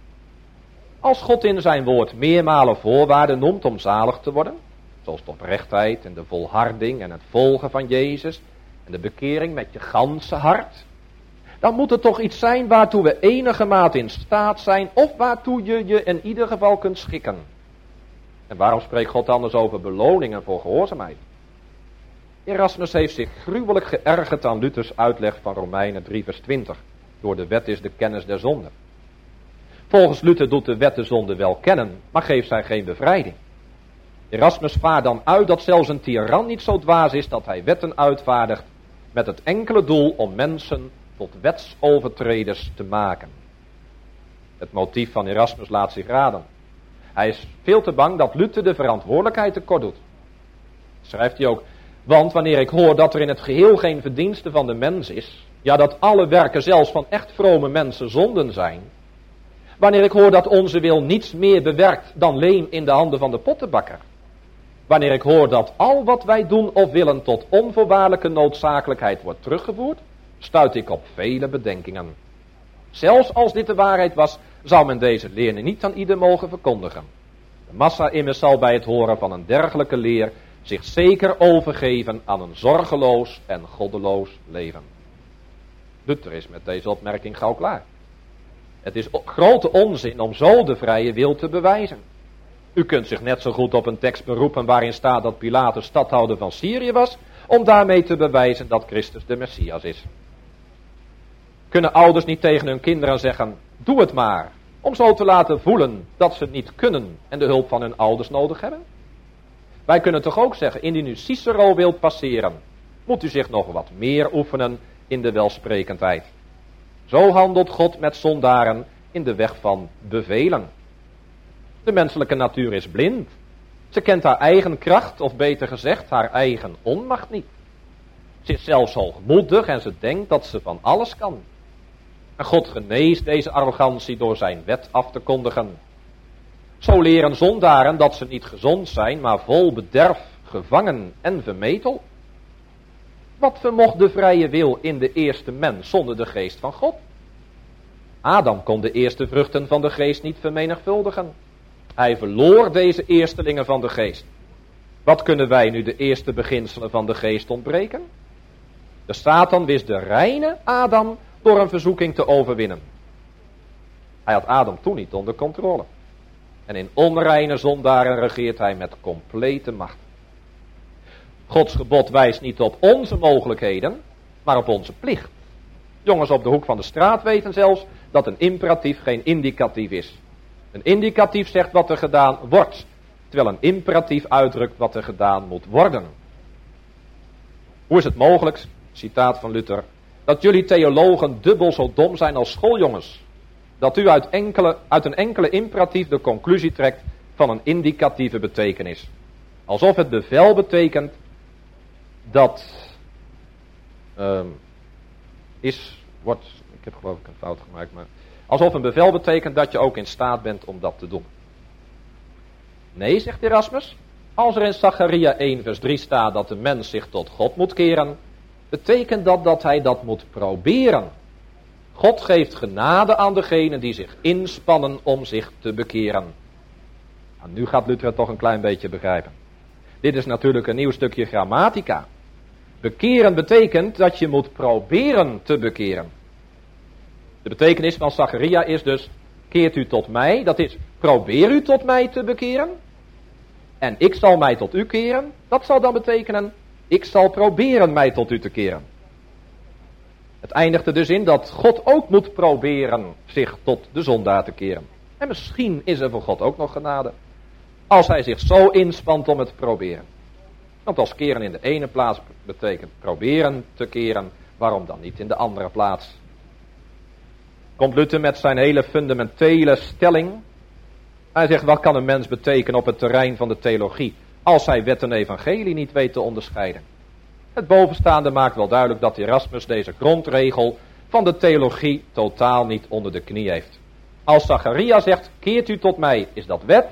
S1: Als God in zijn woord meermalen voorwaarden noemt om zalig te worden, zoals de oprechtheid en de volharding en het volgen van Jezus en de bekering met je ganse hart, dan moet het toch iets zijn waartoe we enige mate in staat zijn of waartoe je je in ieder geval kunt schikken. En waarom spreekt God anders over beloningen voor gehoorzaamheid? Erasmus heeft zich gruwelijk geërgerd aan Luthers uitleg van Romeinen 3 vers 20. Door de wet is de kennis der zonde. Volgens Luther doet de wet de zonde wel kennen, maar geeft zij geen bevrijding. Erasmus vaart dan uit dat zelfs een tiran niet zo dwaas is dat hij wetten uitvaardigt met het enkele doel om mensen tot wetsovertreders te maken. Het motief van Erasmus laat zich raden. Hij is veel te bang dat Luther de verantwoordelijkheid tekort doet. Schrijft hij ook, want wanneer ik hoor dat er in het geheel geen verdienste van de mens is, ja dat alle werken zelfs van echt vrome mensen zonden zijn, wanneer ik hoor dat onze wil niets meer bewerkt dan leem in de handen van de pottenbakker, wanneer ik hoor dat al wat wij doen of willen tot onvoorwaardelijke noodzakelijkheid wordt teruggevoerd, stuit ik op vele bedenkingen. Zelfs als dit de waarheid was, zou men deze leer niet aan ieder mogen verkondigen. De massa immers zal bij het horen van een dergelijke leer zich zeker overgeven aan een zorgeloos en goddeloos leven. Luther is met deze opmerking gauw klaar. Het is grote onzin om zo de vrije wil te bewijzen. U kunt zich net zo goed op een tekst beroepen waarin staat dat Pilatus stadhouder van Syrië was, om daarmee te bewijzen dat Christus de Messias is. Kunnen ouders niet tegen hun kinderen zeggen, doe het maar, om zo te laten voelen dat ze het niet kunnen en de hulp van hun ouders nodig hebben? Wij kunnen toch ook zeggen, indien u Cicero wilt passeren, moet u zich nog wat meer oefenen in de welsprekendheid. Zo handelt God met zondaren in de weg van bevelen. De menselijke natuur is blind. Ze kent haar eigen kracht, of beter gezegd, haar eigen onmacht niet. Ze is zelfs hoogmoedig en ze denkt dat ze van alles kan. En God geneest deze arrogantie door zijn wet af te kondigen. Zo leren zondaren dat ze niet gezond zijn, maar vol bederf, gevangen en vermetel. Wat vermocht de vrije wil in de eerste mens zonder de geest van God? Adam kon de eerste vruchten van de geest niet vermenigvuldigen. Hij verloor deze eerstelingen van de geest. Wat kunnen wij nu de eerste beginselen van de geest ontbreken? De Satan wist de reine Adam door een verzoeking te overwinnen. Hij had Adam toen niet onder controle. En in onreine zondaren regeert hij met complete macht. Gods gebod wijst niet op onze mogelijkheden, maar op onze plicht. Jongens op de hoek van de straat weten zelfs dat een imperatief geen indicatief is. Een indicatief zegt wat er gedaan wordt, terwijl een imperatief uitdrukt wat er gedaan moet worden. Hoe is het mogelijk, citaat van Luther, dat jullie theologen dubbel zo dom zijn als schooljongens? Dat u uit een enkele imperatief de conclusie trekt van een indicatieve betekenis. Alsof het bevel betekent dat ik heb geloof ik een fout gemaakt, maar alsof een bevel betekent dat je ook in staat bent om dat te doen. Nee, zegt Erasmus, als er in Zacharia 1 vers 3 staat dat de mens zich tot God moet keren, betekent dat hij dat moet proberen. God geeft genade aan degenen die zich inspannen om zich te bekeren. Nou, nu gaat Luther het toch een klein beetje begrijpen. Dit is natuurlijk een nieuw stukje grammatica. Bekeren betekent dat je moet proberen te bekeren. De betekenis van Zacharia is dus, keert u tot mij, dat is, probeer u tot mij te bekeren. En ik zal mij tot u keren, dat zal dan betekenen, ik zal proberen mij tot u te keren. Het eindigt er dus in dat God ook moet proberen zich tot de zondaar te keren. En misschien is er voor God ook nog genade, als hij zich zo inspant om het te proberen. Want als keren in de ene plaats betekent proberen te keren, waarom dan niet in de andere plaats? Komt Luther met zijn hele fundamentele stelling. Hij zegt, wat kan een mens betekenen op het terrein van de theologie, als hij wet en evangelie niet weet te onderscheiden? Het bovenstaande maakt wel duidelijk dat Erasmus deze grondregel van de theologie totaal niet onder de knie heeft. Als Zacharia zegt, keert u tot mij, is dat wet.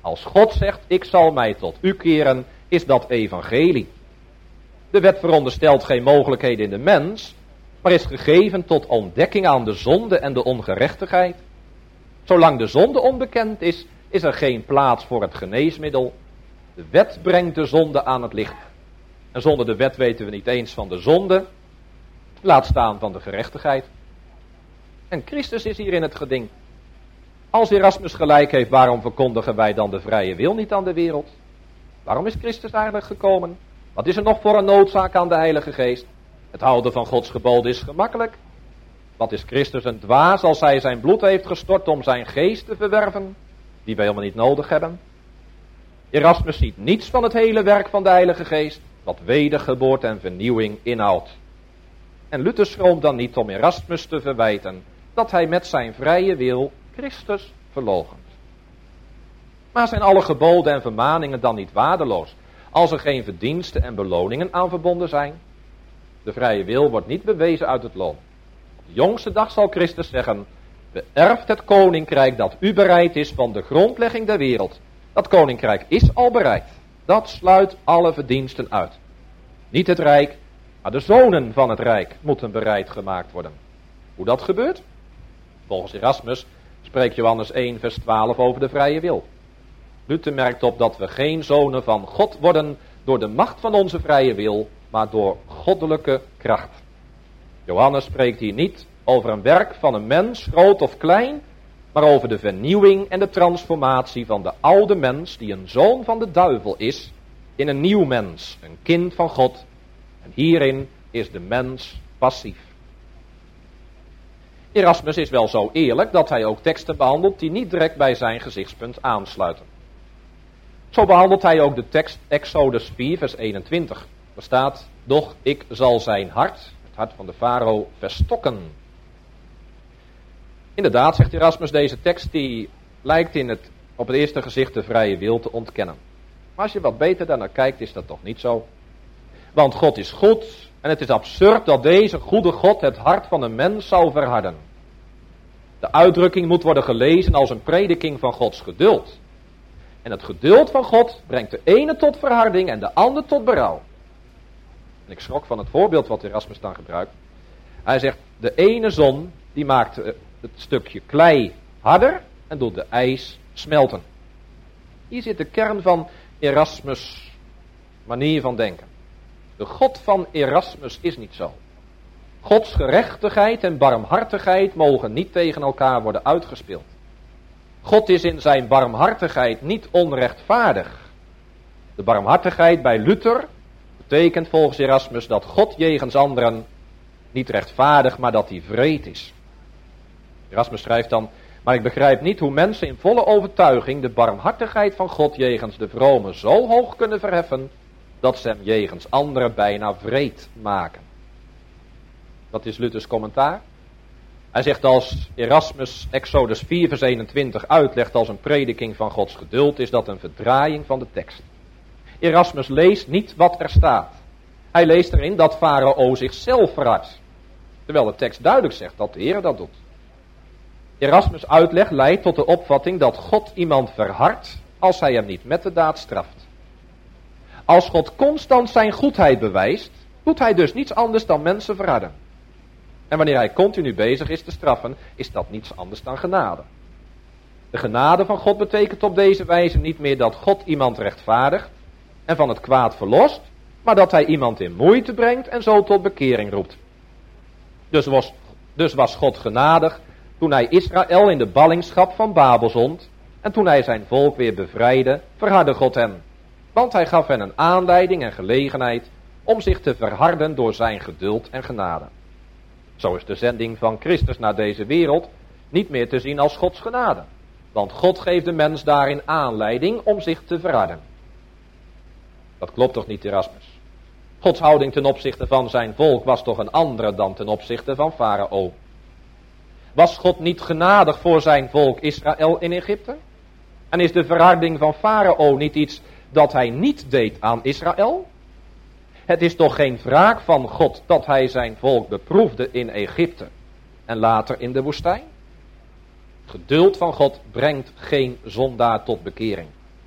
S1: Als God zegt, ik zal mij tot u keren, is dat evangelie. De wet veronderstelt geen mogelijkheden in de mens, maar is gegeven tot ontdekking aan de zonde en de ongerechtigheid. Zolang de zonde onbekend is, is er geen plaats voor het geneesmiddel. De wet brengt de zonde aan het licht. En zonder de wet weten we niet eens van de zonde, laat staan van de gerechtigheid. En Christus is hier in het geding. Als Erasmus gelijk heeft, waarom verkondigen wij dan de vrije wil niet aan de wereld? Waarom is Christus eigenlijk gekomen? Wat is er nog voor een noodzaak aan de Heilige Geest? Het houden van Gods geboden is gemakkelijk. Wat is Christus een dwaas als hij zijn bloed heeft gestort om zijn geest te verwerven, die wij helemaal niet nodig hebben? Erasmus ziet niets van het hele werk van de Heilige Geest, wat wedergeboorte en vernieuwing inhoudt. En Luther schroomt dan niet om Erasmus te verwijten dat hij met zijn vrije wil Christus verloochent. Maar zijn alle geboden en vermaningen dan niet waardeloos, als er geen verdiensten en beloningen aan verbonden zijn? De vrije wil wordt niet bewezen uit het loon. Op de jongste dag zal Christus zeggen, beërft het koninkrijk dat u bereid is van de grondlegging der wereld. Dat koninkrijk is al bereid. Dat sluit alle verdiensten uit. Niet het rijk, maar de zonen van het rijk moeten bereid gemaakt worden. Hoe dat gebeurt? Volgens Erasmus spreekt Johannes 1 vers 12 over de vrije wil. Luther merkt op dat we geen zonen van God worden door de macht van onze vrije wil, maar door goddelijke kracht. Johannes spreekt hier niet over een werk van een mens, groot of klein, maar over de vernieuwing en de transformatie van de oude mens, die een zoon van de duivel is, in een nieuw mens, een kind van God. En hierin is de mens passief. Erasmus is wel zo eerlijk dat hij ook teksten behandelt die niet direct bij zijn gezichtspunt aansluiten. Zo behandelt hij ook de tekst Exodus 4 vers 21. Er staat, doch ik zal zijn hart, het hart van de farao, verstokken. Inderdaad, zegt Erasmus, deze tekst die lijkt op het eerste gezicht de vrije wil te ontkennen. Maar als je wat beter daarnaar kijkt, is dat toch niet zo. Want God is goed en het is absurd dat deze goede God het hart van een mens zou verharden. De uitdrukking moet worden gelezen als een prediking van Gods geduld. En het geduld van God brengt de ene tot verharding en de ander tot berouw. En ik schrok van het voorbeeld wat Erasmus dan gebruikt. Hij zegt, de ene zon die maakt het stukje klei harder en doet de ijs smelten. Hier zit de kern van Erasmus' manier van denken. De God van Erasmus is niet zo. Gods gerechtigheid en barmhartigheid mogen niet tegen elkaar worden uitgespeeld. God is in zijn barmhartigheid niet onrechtvaardig. De barmhartigheid bij Luther betekent volgens Erasmus dat God jegens anderen niet rechtvaardig, maar dat hij wreed is. Erasmus schrijft dan, maar ik begrijp niet hoe mensen in volle overtuiging de barmhartigheid van God jegens de vromen zo hoog kunnen verheffen, dat ze hem jegens anderen bijna wreed maken. Dat is Luthers commentaar. Hij zegt als Erasmus Exodus 4 vers 21 uitlegt als een prediking van Gods geduld, is dat een verdraaiing van de tekst. Erasmus leest niet wat er staat. Hij leest erin dat farao zichzelf verhardt. Terwijl de tekst duidelijk zegt dat de Heer dat doet. Erasmus' uitleg leidt tot de opvatting dat God iemand verhardt als hij hem niet met de daad straft. Als God constant zijn goedheid bewijst, doet hij dus niets anders dan mensen verharden. En wanneer hij continu bezig is te straffen, is dat niets anders dan genade. De genade van God betekent op deze wijze niet meer dat God iemand rechtvaardigt en van het kwaad verlost, maar dat hij iemand in moeite brengt en zo tot bekering roept. Dus was God genadig toen hij Israël in de ballingschap van Babel zond en toen hij zijn volk weer bevrijdde, verhardde God hen. Want hij gaf hen een aanleiding en gelegenheid om zich te verharden door zijn geduld en genade. Zo is de zending van Christus naar deze wereld niet meer te zien als Gods genade. Want God geeft de mens daarin aanleiding om zich te verharden. Dat klopt toch niet, Erasmus? Gods houding ten opzichte van zijn volk was toch een andere dan ten opzichte van farao. Was God niet genadig voor zijn volk Israël in Egypte? En is de verharding van farao niet iets dat hij niet deed aan Israël? Het is toch geen wraak van God dat hij zijn volk beproefde in Egypte en later in de woestijn? Het geduld van God brengt geen zondaar tot bekering.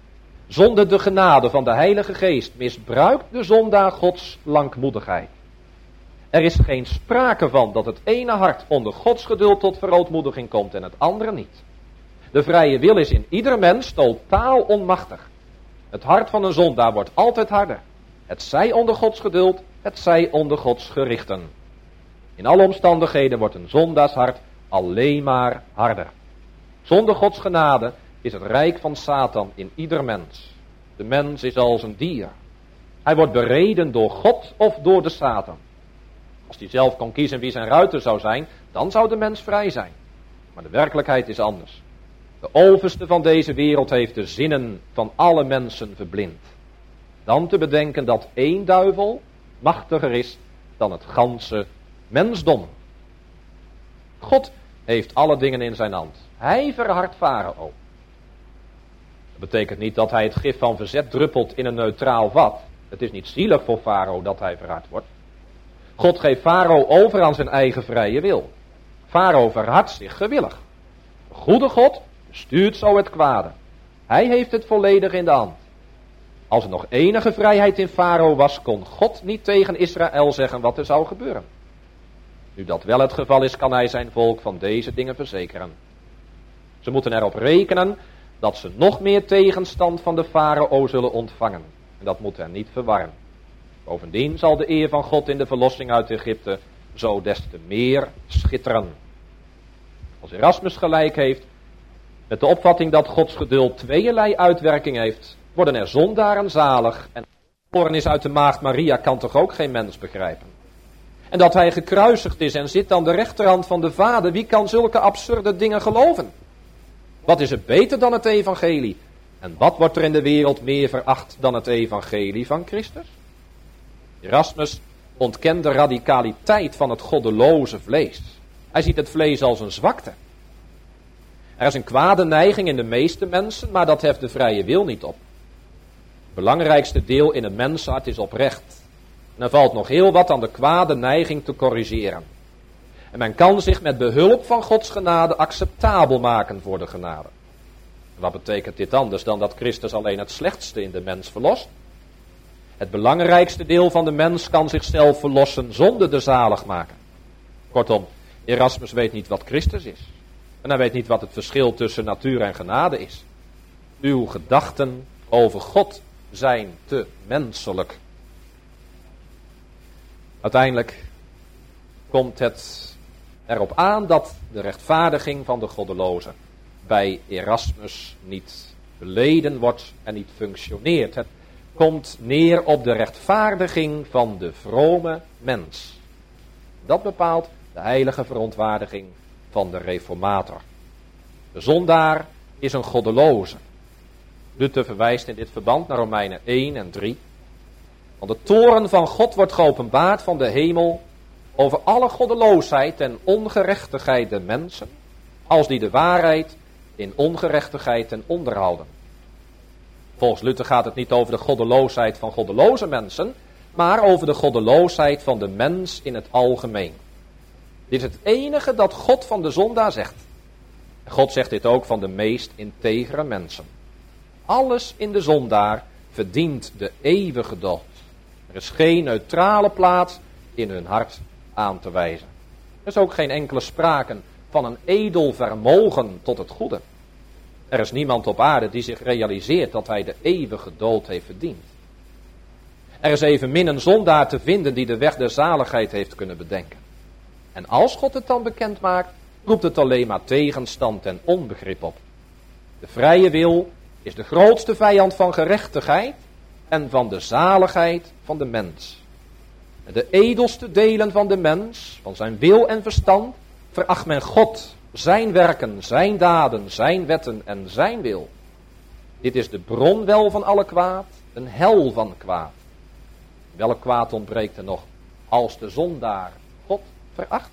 S1: Zonder de genade van de Heilige Geest misbruikt de zondaar Gods langmoedigheid. Er is geen sprake van dat het ene hart onder Gods geduld tot verootmoediging komt en het andere niet. De vrije wil is in ieder mens totaal onmachtig. Het hart van een zondaar wordt altijd harder. Het zij onder Gods geduld, het zij onder Gods gerichten. In alle omstandigheden wordt een zondaars hart alleen maar harder. Zonder Gods genade is het rijk van Satan in ieder mens. De mens is als een dier. Hij wordt bereden door God of door de Satan. Als hij zelf kon kiezen wie zijn ruiter zou zijn, dan zou de mens vrij zijn. Maar de werkelijkheid is anders. De overste van deze wereld heeft de zinnen van alle mensen verblind. Dan te bedenken dat één duivel machtiger is dan het ganse mensdom. God heeft alle dingen in zijn hand. Hij verhardt Farao. Dat betekent niet dat hij het gif van verzet druppelt in een neutraal vat. Het is niet zielig voor Farao dat hij verhard wordt. God geeft Farao over aan zijn eigen vrije wil. Farao verhardt zich gewillig. De goede God bestuurt zo het kwade. Hij heeft het volledig in de hand. Als er nog enige vrijheid in Farao was, kon God niet tegen Israël zeggen wat er zou gebeuren. Nu dat wel het geval is, kan hij zijn volk van deze dingen verzekeren. Ze moeten erop rekenen dat ze nog meer tegenstand van de Farao zullen ontvangen. En dat moet hen niet verwarren. Bovendien zal de eer van God in de verlossing uit Egypte zo des te meer schitteren. Als Erasmus gelijk heeft met de opvatting dat Gods geduld tweeërlei uitwerking heeft, worden er zondaren zalig en geboren is uit de maagd Maria kan toch ook geen mens begrijpen. En dat hij gekruisigd is en zit aan de rechterhand van de Vader, wie kan zulke absurde dingen geloven? Wat is er beter dan het evangelie? En wat wordt er in de wereld meer veracht dan het evangelie van Christus? Erasmus ontkent de radicaliteit van het goddeloze vlees. Hij ziet het vlees als een zwakte. Er is een kwade neiging in de meeste mensen, maar dat heft de vrije wil niet op. Het belangrijkste deel in een menshart is oprecht. En er valt nog heel wat aan de kwade neiging te corrigeren. En men kan zich met behulp van Gods genade acceptabel maken voor de genade. En wat betekent dit anders dan dat Christus alleen het slechtste in de mens verlost? Het belangrijkste deel van de mens kan zichzelf verlossen zonder de zaligmaker. Kortom, Erasmus weet niet wat Christus is. En hij weet niet wat het verschil tussen natuur en genade is. Uw gedachten over God zijn te menselijk. Uiteindelijk komt het erop aan dat de rechtvaardiging van de goddeloze bij Erasmus niet beleden wordt en niet functioneert. Het komt neer op de rechtvaardiging van de vrome mens. Dat bepaalt de heilige verontwaardiging van de reformator. De zondaar is een goddeloze. Luther verwijst in dit verband naar Romeinen 1 en 3. Want de toorn van God wordt geopenbaard van de hemel over alle goddeloosheid en ongerechtigheid der mensen, als die de waarheid in ongerechtigheid ten onder houden. Volgens Luther gaat het niet over de goddeloosheid van goddeloze mensen, maar over de goddeloosheid van de mens in het algemeen. Dit is het enige dat God van de zondaar zegt. En God zegt dit ook van de meest integere mensen. Alles in de zondaar verdient de eeuwige dood. Er is geen neutrale plaats in hun hart aan te wijzen. Er is ook geen enkele sprake van een edel vermogen tot het goede. Er is niemand op aarde die zich realiseert dat hij de eeuwige dood heeft verdiend. Er is evenmin een zondaar te vinden die de weg der zaligheid heeft kunnen bedenken. En als God het dan bekend maakt, roept het alleen maar tegenstand en onbegrip op. De vrije wil is de grootste vijand van gerechtigheid en van de zaligheid van de mens. En de edelste delen van de mens, van zijn wil en verstand, veracht men God, zijn werken, zijn daden, zijn wetten en zijn wil. Dit is de bron wel van alle kwaad, een hel van kwaad. Welk kwaad ontbreekt er nog als de zondaar God veracht?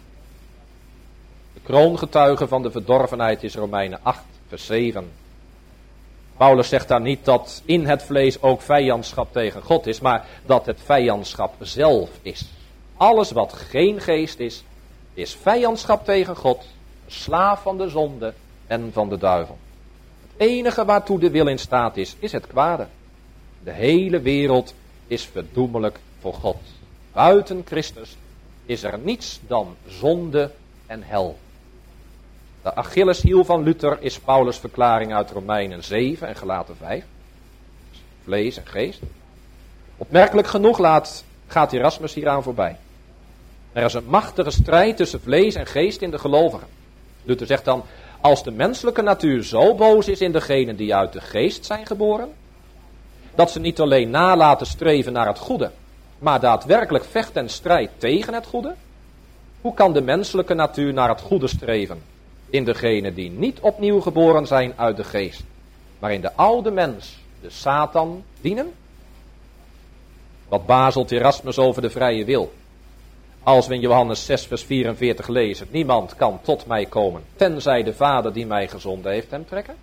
S1: De kroongetuige van de verdorvenheid is Romeinen 8, vers 7. Paulus zegt daar niet dat in het vlees ook vijandschap tegen God is, maar dat het vijandschap zelf is. Alles wat geen geest is, is vijandschap tegen God, een slaaf van de zonde en van de duivel. Het enige waartoe de wil in staat is het kwade. De hele wereld is verdoemelijk voor God. Buiten Christus is er niets dan zonde en hel. De Achilleshiel van Luther is Paulus' verklaring uit Romeinen 7 en Galaten 5. Vlees en geest. Opmerkelijk genoeg gaat Erasmus hieraan voorbij. Er is een machtige strijd tussen vlees en geest in de gelovigen. Luther zegt dan, als de menselijke natuur zo boos is in degenen die uit de geest zijn geboren, dat ze niet alleen nalaten streven naar het goede, maar daadwerkelijk vecht en strijdt tegen het goede, hoe kan de menselijke natuur naar het goede streven in degenen die niet opnieuw geboren zijn uit de geest, maar in de oude mens, de Satan, dienen? Wat bazelt Erasmus over de vrije wil? Als we in Johannes 6 vers 44 lezen, niemand kan tot mij komen, tenzij de Vader die mij gezonden heeft hem trekken.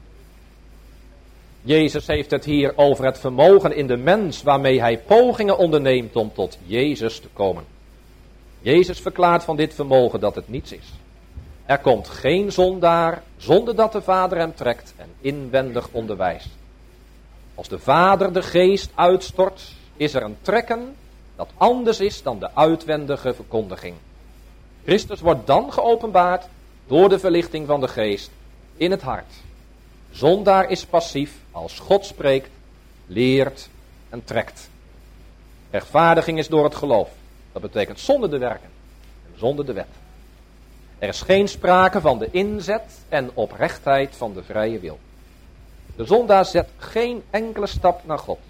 S1: Jezus heeft het hier over het vermogen in de mens waarmee hij pogingen onderneemt om tot Jezus te komen. Jezus verklaart van dit vermogen dat het niets is. Er komt geen zondaar zonder dat de Vader hem trekt en inwendig onderwijst. Als de Vader de geest uitstort, is er een trekken dat anders is dan de uitwendige verkondiging. Christus wordt dan geopenbaard door de verlichting van de geest in het hart. Zondaar is passief als God spreekt, leert en trekt. Rechtvaardiging is door het geloof. Dat betekent zonder de werken en zonder de wet. Er is geen sprake van de inzet en oprechtheid van de vrije wil. De zondaar zet geen enkele stap naar God.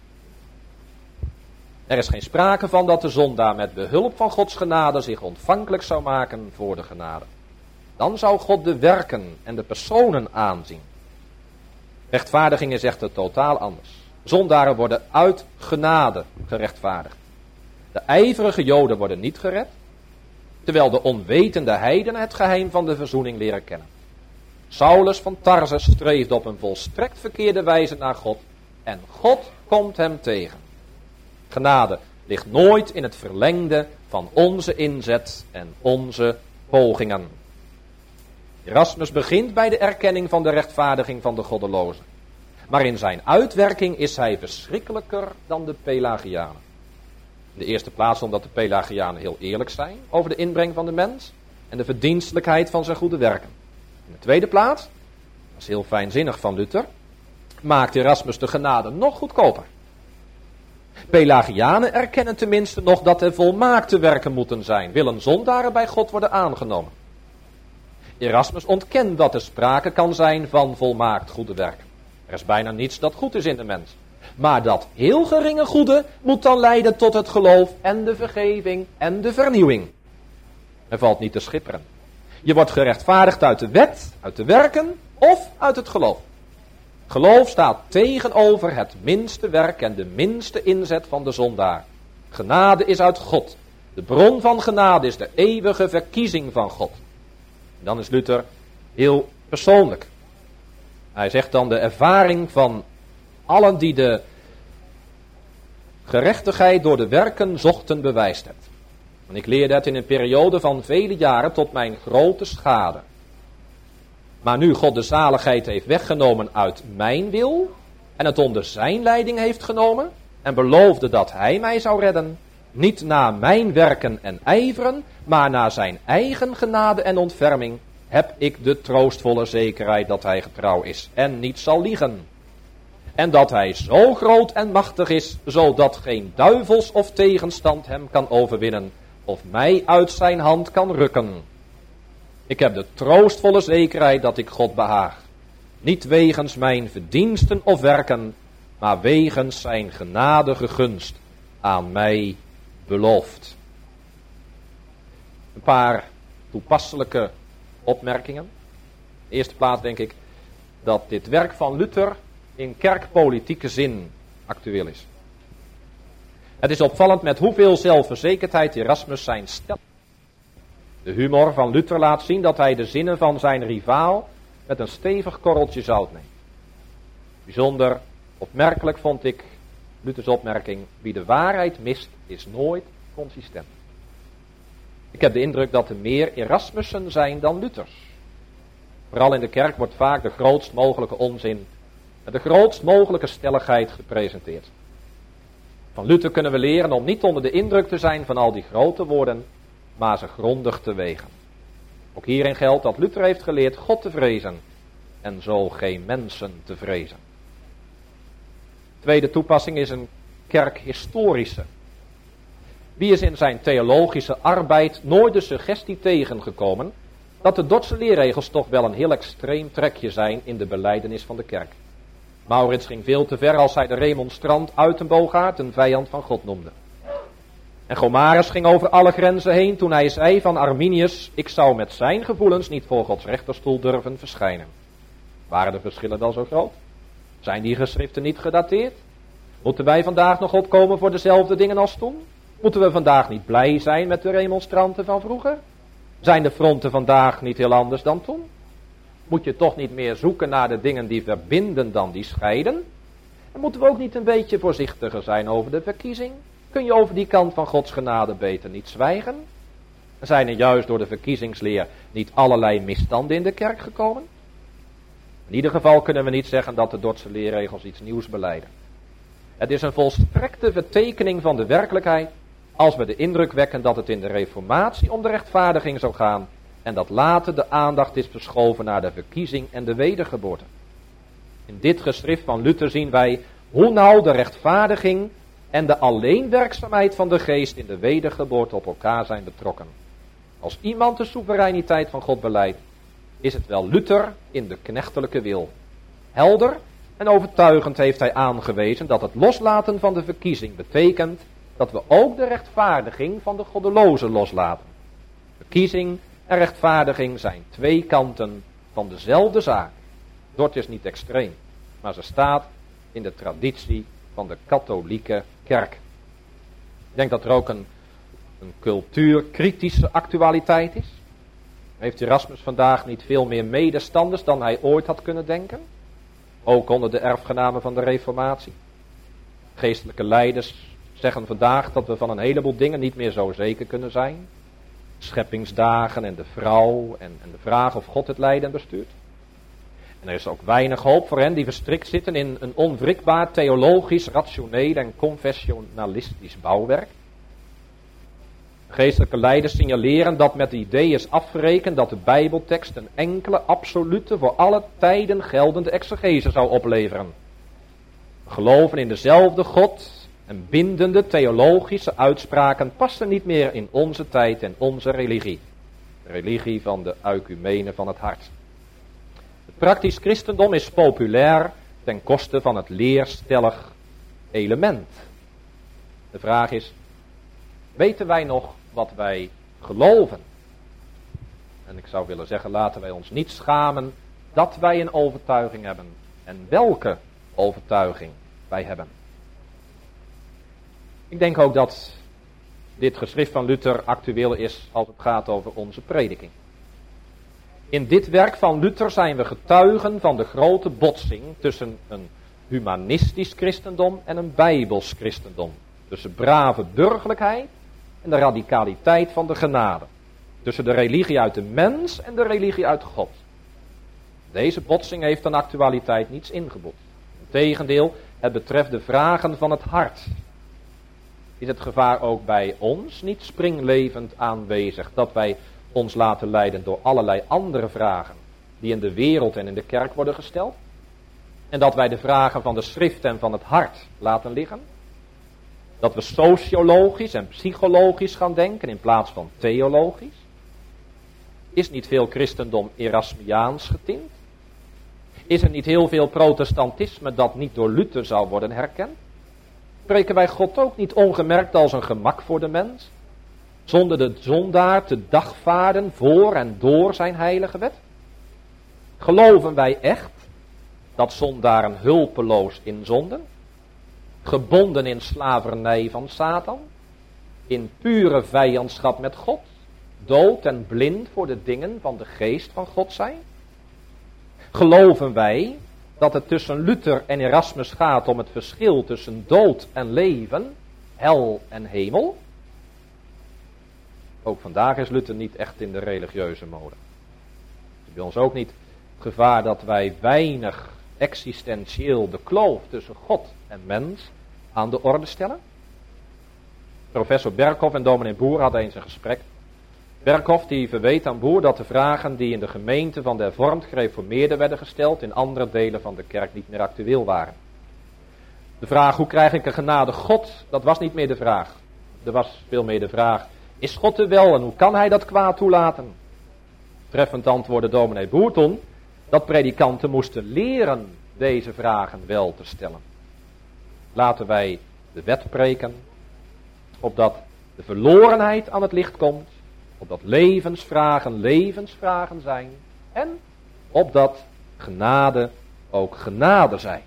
S1: Er is geen sprake van dat de zondaar met behulp van Gods genade zich ontvankelijk zou maken voor de genade. Dan zou God de werken en de personen aanzien. Rechtvaardiging is echter totaal anders. Zondaren worden uit genade gerechtvaardigd. De ijverige Joden worden niet gered, terwijl de onwetende heidenen het geheim van de verzoening leren kennen. Saulus van Tarsus streeft op een volstrekt verkeerde wijze naar God en God komt hem tegen. Genade ligt nooit in het verlengde van onze inzet en onze pogingen. Erasmus begint bij de erkenning van de rechtvaardiging van de goddelozen. Maar in zijn uitwerking is hij verschrikkelijker dan de Pelagianen. In de eerste plaats omdat de Pelagianen heel eerlijk zijn over de inbreng van de mens en de verdienstelijkheid van zijn goede werken. In de tweede plaats, dat is heel fijnzinnig van Luther, maakt Erasmus de genade nog goedkoper. Pelagianen erkennen tenminste nog dat er volmaakte werken moeten zijn, willen zondaren bij God worden aangenomen. Erasmus ontkent dat er sprake kan zijn van volmaakt goede werken. Er is bijna niets dat goed is in de mens. Maar dat heel geringe goede moet dan leiden tot het geloof en de vergeving en de vernieuwing. Er valt niet te schipperen. Je wordt gerechtvaardigd uit de wet, uit de werken of uit het geloof. Geloof staat tegenover het minste werk en de minste inzet van de zondaar. Genade is uit God. De bron van genade is de eeuwige verkiezing van God. En dan is Luther heel persoonlijk. Hij zegt dan de ervaring van allen die de gerechtigheid door de werken zochten bewijst het. En ik leerde het in een periode van vele jaren tot mijn grote schade. Maar nu God de zaligheid heeft weggenomen uit mijn wil en het onder zijn leiding heeft genomen en beloofde dat hij mij zou redden, niet naar mijn werken en ijveren, maar naar zijn eigen genade en ontferming, heb ik de troostvolle zekerheid dat hij getrouw is en niet zal liegen. En dat hij zo groot en machtig is, zodat geen duivels of tegenstand hem kan overwinnen, of mij uit zijn hand kan rukken. Ik heb de troostvolle zekerheid dat ik God behaag. Niet wegens mijn verdiensten of werken, maar wegens zijn genadige gunst aan mij beloofd. Een paar toepasselijke opmerkingen. In de eerste plaats denk ik dat dit werk van Luther in kerkpolitieke zin actueel is. Het is opvallend met hoeveel zelfverzekerdheid Erasmus zijn stel. De humor van Luther laat zien dat hij de zinnen van zijn rivaal met een stevig korreltje zout neemt. Bijzonder opmerkelijk vond ik Luthers opmerking: wie de waarheid mist, is nooit consistent. Ik heb de indruk dat er meer Erasmussen zijn dan Luthers. Vooral in de kerk wordt vaak de grootst mogelijke onzin met de grootst mogelijke stelligheid gepresenteerd. Van Luther kunnen we leren om niet onder de indruk te zijn van al die grote woorden, maar ze grondig te wegen. Ook hierin geldt dat Luther heeft geleerd God te vrezen en zo geen mensen te vrezen. Tweede toepassing is een kerkhistorische. Wie is in zijn theologische arbeid nooit de suggestie tegengekomen dat de Dordtse leerregels toch wel een heel extreem trekje zijn in de belijdenis van de kerk? Maurits ging veel te ver als hij de remonstrant Uitenboogaard een vijand van God noemde. En Gomarus ging over alle grenzen heen toen hij zei van Arminius: ik zou met zijn gevoelens niet voor Gods rechterstoel durven verschijnen. Waren de verschillen dan zo groot? Zijn die geschriften niet gedateerd? Moeten wij vandaag nog opkomen voor dezelfde dingen als toen? Moeten we vandaag niet blij zijn met de remonstranten van vroeger? Zijn de fronten vandaag niet heel anders dan toen? Moet je toch niet meer zoeken naar de dingen die verbinden dan die scheiden? En moeten we ook niet een beetje voorzichtiger zijn over de verkiezing? Kun je over die kant van Gods genade beter niet zwijgen? Zijn er juist door de verkiezingsleer niet allerlei misstanden in de kerk gekomen? In ieder geval kunnen we niet zeggen dat de Dordtse leerregels iets nieuws belijden. Het is een volstrekte vertekening van de werkelijkheid als we de indruk wekken dat het in de reformatie om de rechtvaardiging zou gaan en dat later de aandacht is verschoven naar de verkiezing en de wedergeboorte. In dit geschrift van Luther zien wij hoe nauw de rechtvaardiging en de alleenwerkzaamheid van de geest in de wedergeboorte op elkaar zijn betrokken. Als iemand de soevereiniteit van God belijdt, is het wel Luther in de knechtelijke wil. Helder en overtuigend heeft hij aangewezen dat het loslaten van de verkiezing betekent dat we ook de rechtvaardiging van de goddelozen loslaten. Verkiezing en rechtvaardiging zijn twee kanten van dezelfde zaak. Dort is niet extreem, maar ze staat in de traditie van de katholieke kerk. Ik denk dat er ook een cultuurkritische actualiteit is. Heeft Erasmus vandaag niet veel meer medestanders dan hij ooit had kunnen denken? Ook onder de erfgenamen van de Reformatie. Geestelijke leiders zeggen vandaag dat we van een heleboel dingen niet meer zo zeker kunnen zijn. Scheppingsdagen en de vrouw en de vraag of God het leidt en bestuurt. En er is ook weinig hoop voor hen die verstrikt zitten in een onwrikbaar theologisch, rationeel en confessionalistisch bouwwerk. Geestelijke leiders signaleren dat met het idee is afgerekend dat de Bijbeltekst een enkele, absolute, voor alle tijden geldende exegese zou opleveren. We geloven in dezelfde God en bindende theologische uitspraken passen niet meer in onze tijd en onze religie. De religie van de oecumene van het hart. Het praktisch christendom is populair ten koste van het leerstellig element. De vraag is, weten wij nog wat wij geloven? En ik zou willen zeggen, laten wij ons niet schamen dat wij een overtuiging hebben. En welke overtuiging wij hebben. Ik denk ook dat dit geschrift van Luther actueel is als het gaat over onze prediking. In dit werk van Luther zijn we getuigen van de grote botsing tussen een humanistisch christendom en een bijbels christendom. Tussen brave burgerlijkheid en de radicaliteit van de genade. Tussen de religie uit de mens en de religie uit God. Deze botsing heeft aan actualiteit niets ingeboet. Integendeel, het betreft de vragen van het hart. Is het gevaar ook bij ons niet springlevend aanwezig dat wij ons laten leiden door allerlei andere vragen die in de wereld en in de kerk worden gesteld? En dat wij de vragen van de schrift en van het hart laten liggen? Dat we sociologisch en psychologisch gaan denken in plaats van theologisch? Is niet veel christendom Erasmiaans getint? Is er niet heel veel protestantisme dat niet door Luther zou worden herkend? Spreken wij God ook niet ongemerkt als een gemak voor de mens? Zonder de zondaar te dagvaarden voor en door zijn heilige wet? Geloven wij echt dat zondaren hulpeloos inzonden? Gebonden in slavernij van Satan? In pure vijandschap met God? Dood en blind voor de dingen van de geest van God zijn? Geloven wij dat het tussen Luther en Erasmus gaat om het verschil tussen dood en leven, hel en hemel? Ook vandaag is Luther niet echt in de religieuze mode. Bij ons ook niet gevaar dat wij weinig existentieel de kloof tussen God en mens aan de orde stellen? Professor Berkhoff en dominee Boer hadden eens een gesprek. Berkhoff die verweet aan Boer dat de vragen die in de gemeente van de hervormd gereformeerden werden gesteld in andere delen van de kerk niet meer actueel waren. De vraag, hoe krijg ik een genade God, dat was niet meer de vraag. Er was veel meer de vraag, is God er wel en hoe kan hij dat kwaad toelaten? Treffend antwoordde dominee Boer toen dat predikanten moesten leren deze vragen wel te stellen. Laten wij de wet preken, opdat de verlorenheid aan het licht komt, opdat levensvragen zijn en opdat genade ook genade zijn.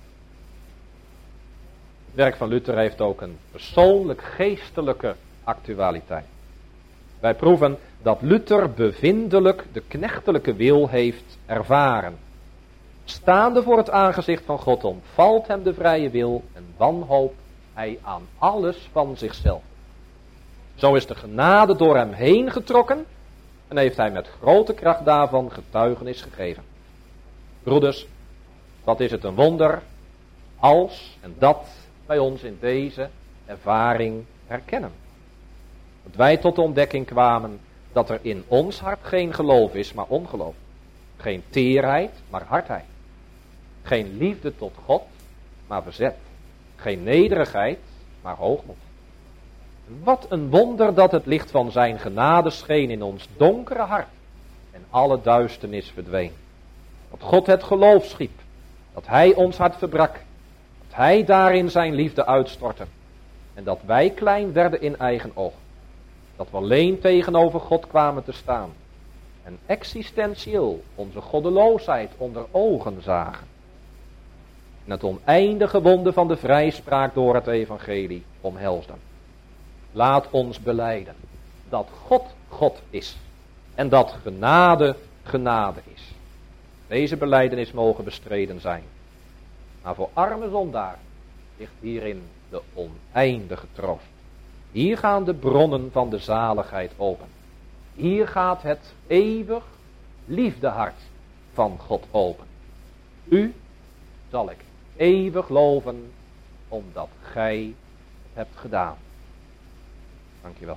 S1: Het werk van Luther heeft ook een persoonlijk geestelijke actualiteit. Wij proeven dat Luther bevindelijk de knechtelijke wil heeft ervaren. Staande voor het aangezicht van God ontvalt hem de vrije wil en wanhoopt hij aan alles van zichzelf. Zo is de genade door hem heen getrokken en heeft hij met grote kracht daarvan getuigenis gegeven. Broeders, wat is het een wonder als en dat wij ons in deze ervaring herkennen. Dat wij tot de ontdekking kwamen dat er in ons hart geen geloof is, maar ongeloof. Geen teerheid, maar hardheid. Geen liefde tot God, maar verzet. Geen nederigheid, maar hoogmoed. Wat een wonder dat het licht van zijn genade scheen in ons donkere hart en alle duisternis verdween. Dat God het geloof schiep, dat hij ons hart verbrak, dat hij daarin zijn liefde uitstortte en dat wij klein werden in eigen oog. Dat we alleen tegenover God kwamen te staan en existentieel onze goddeloosheid onder ogen zagen. En het oneindige wonder van de vrijspraak door het evangelie omhelsden. Laat ons belijden dat God God is en dat genade genade is. Deze belijdenis mogen bestreden zijn. Maar voor arme zondaar ligt hierin de oneindige troost. Hier gaan de bronnen van de zaligheid open. Hier gaat het eeuwig liefdehart van God open. U zal ik eeuwig loven, omdat gij het hebt gedaan. Dankjewel.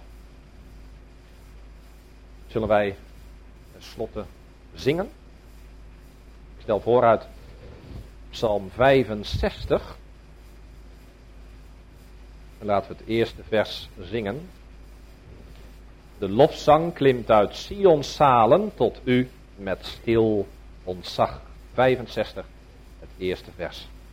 S1: Zullen wij tenslotte zingen? Ik stel voor uit Psalm 65. En laten we het eerste vers zingen. De lofzang klimt uit Sions zalen tot u met stil ontzag. 65, het eerste vers.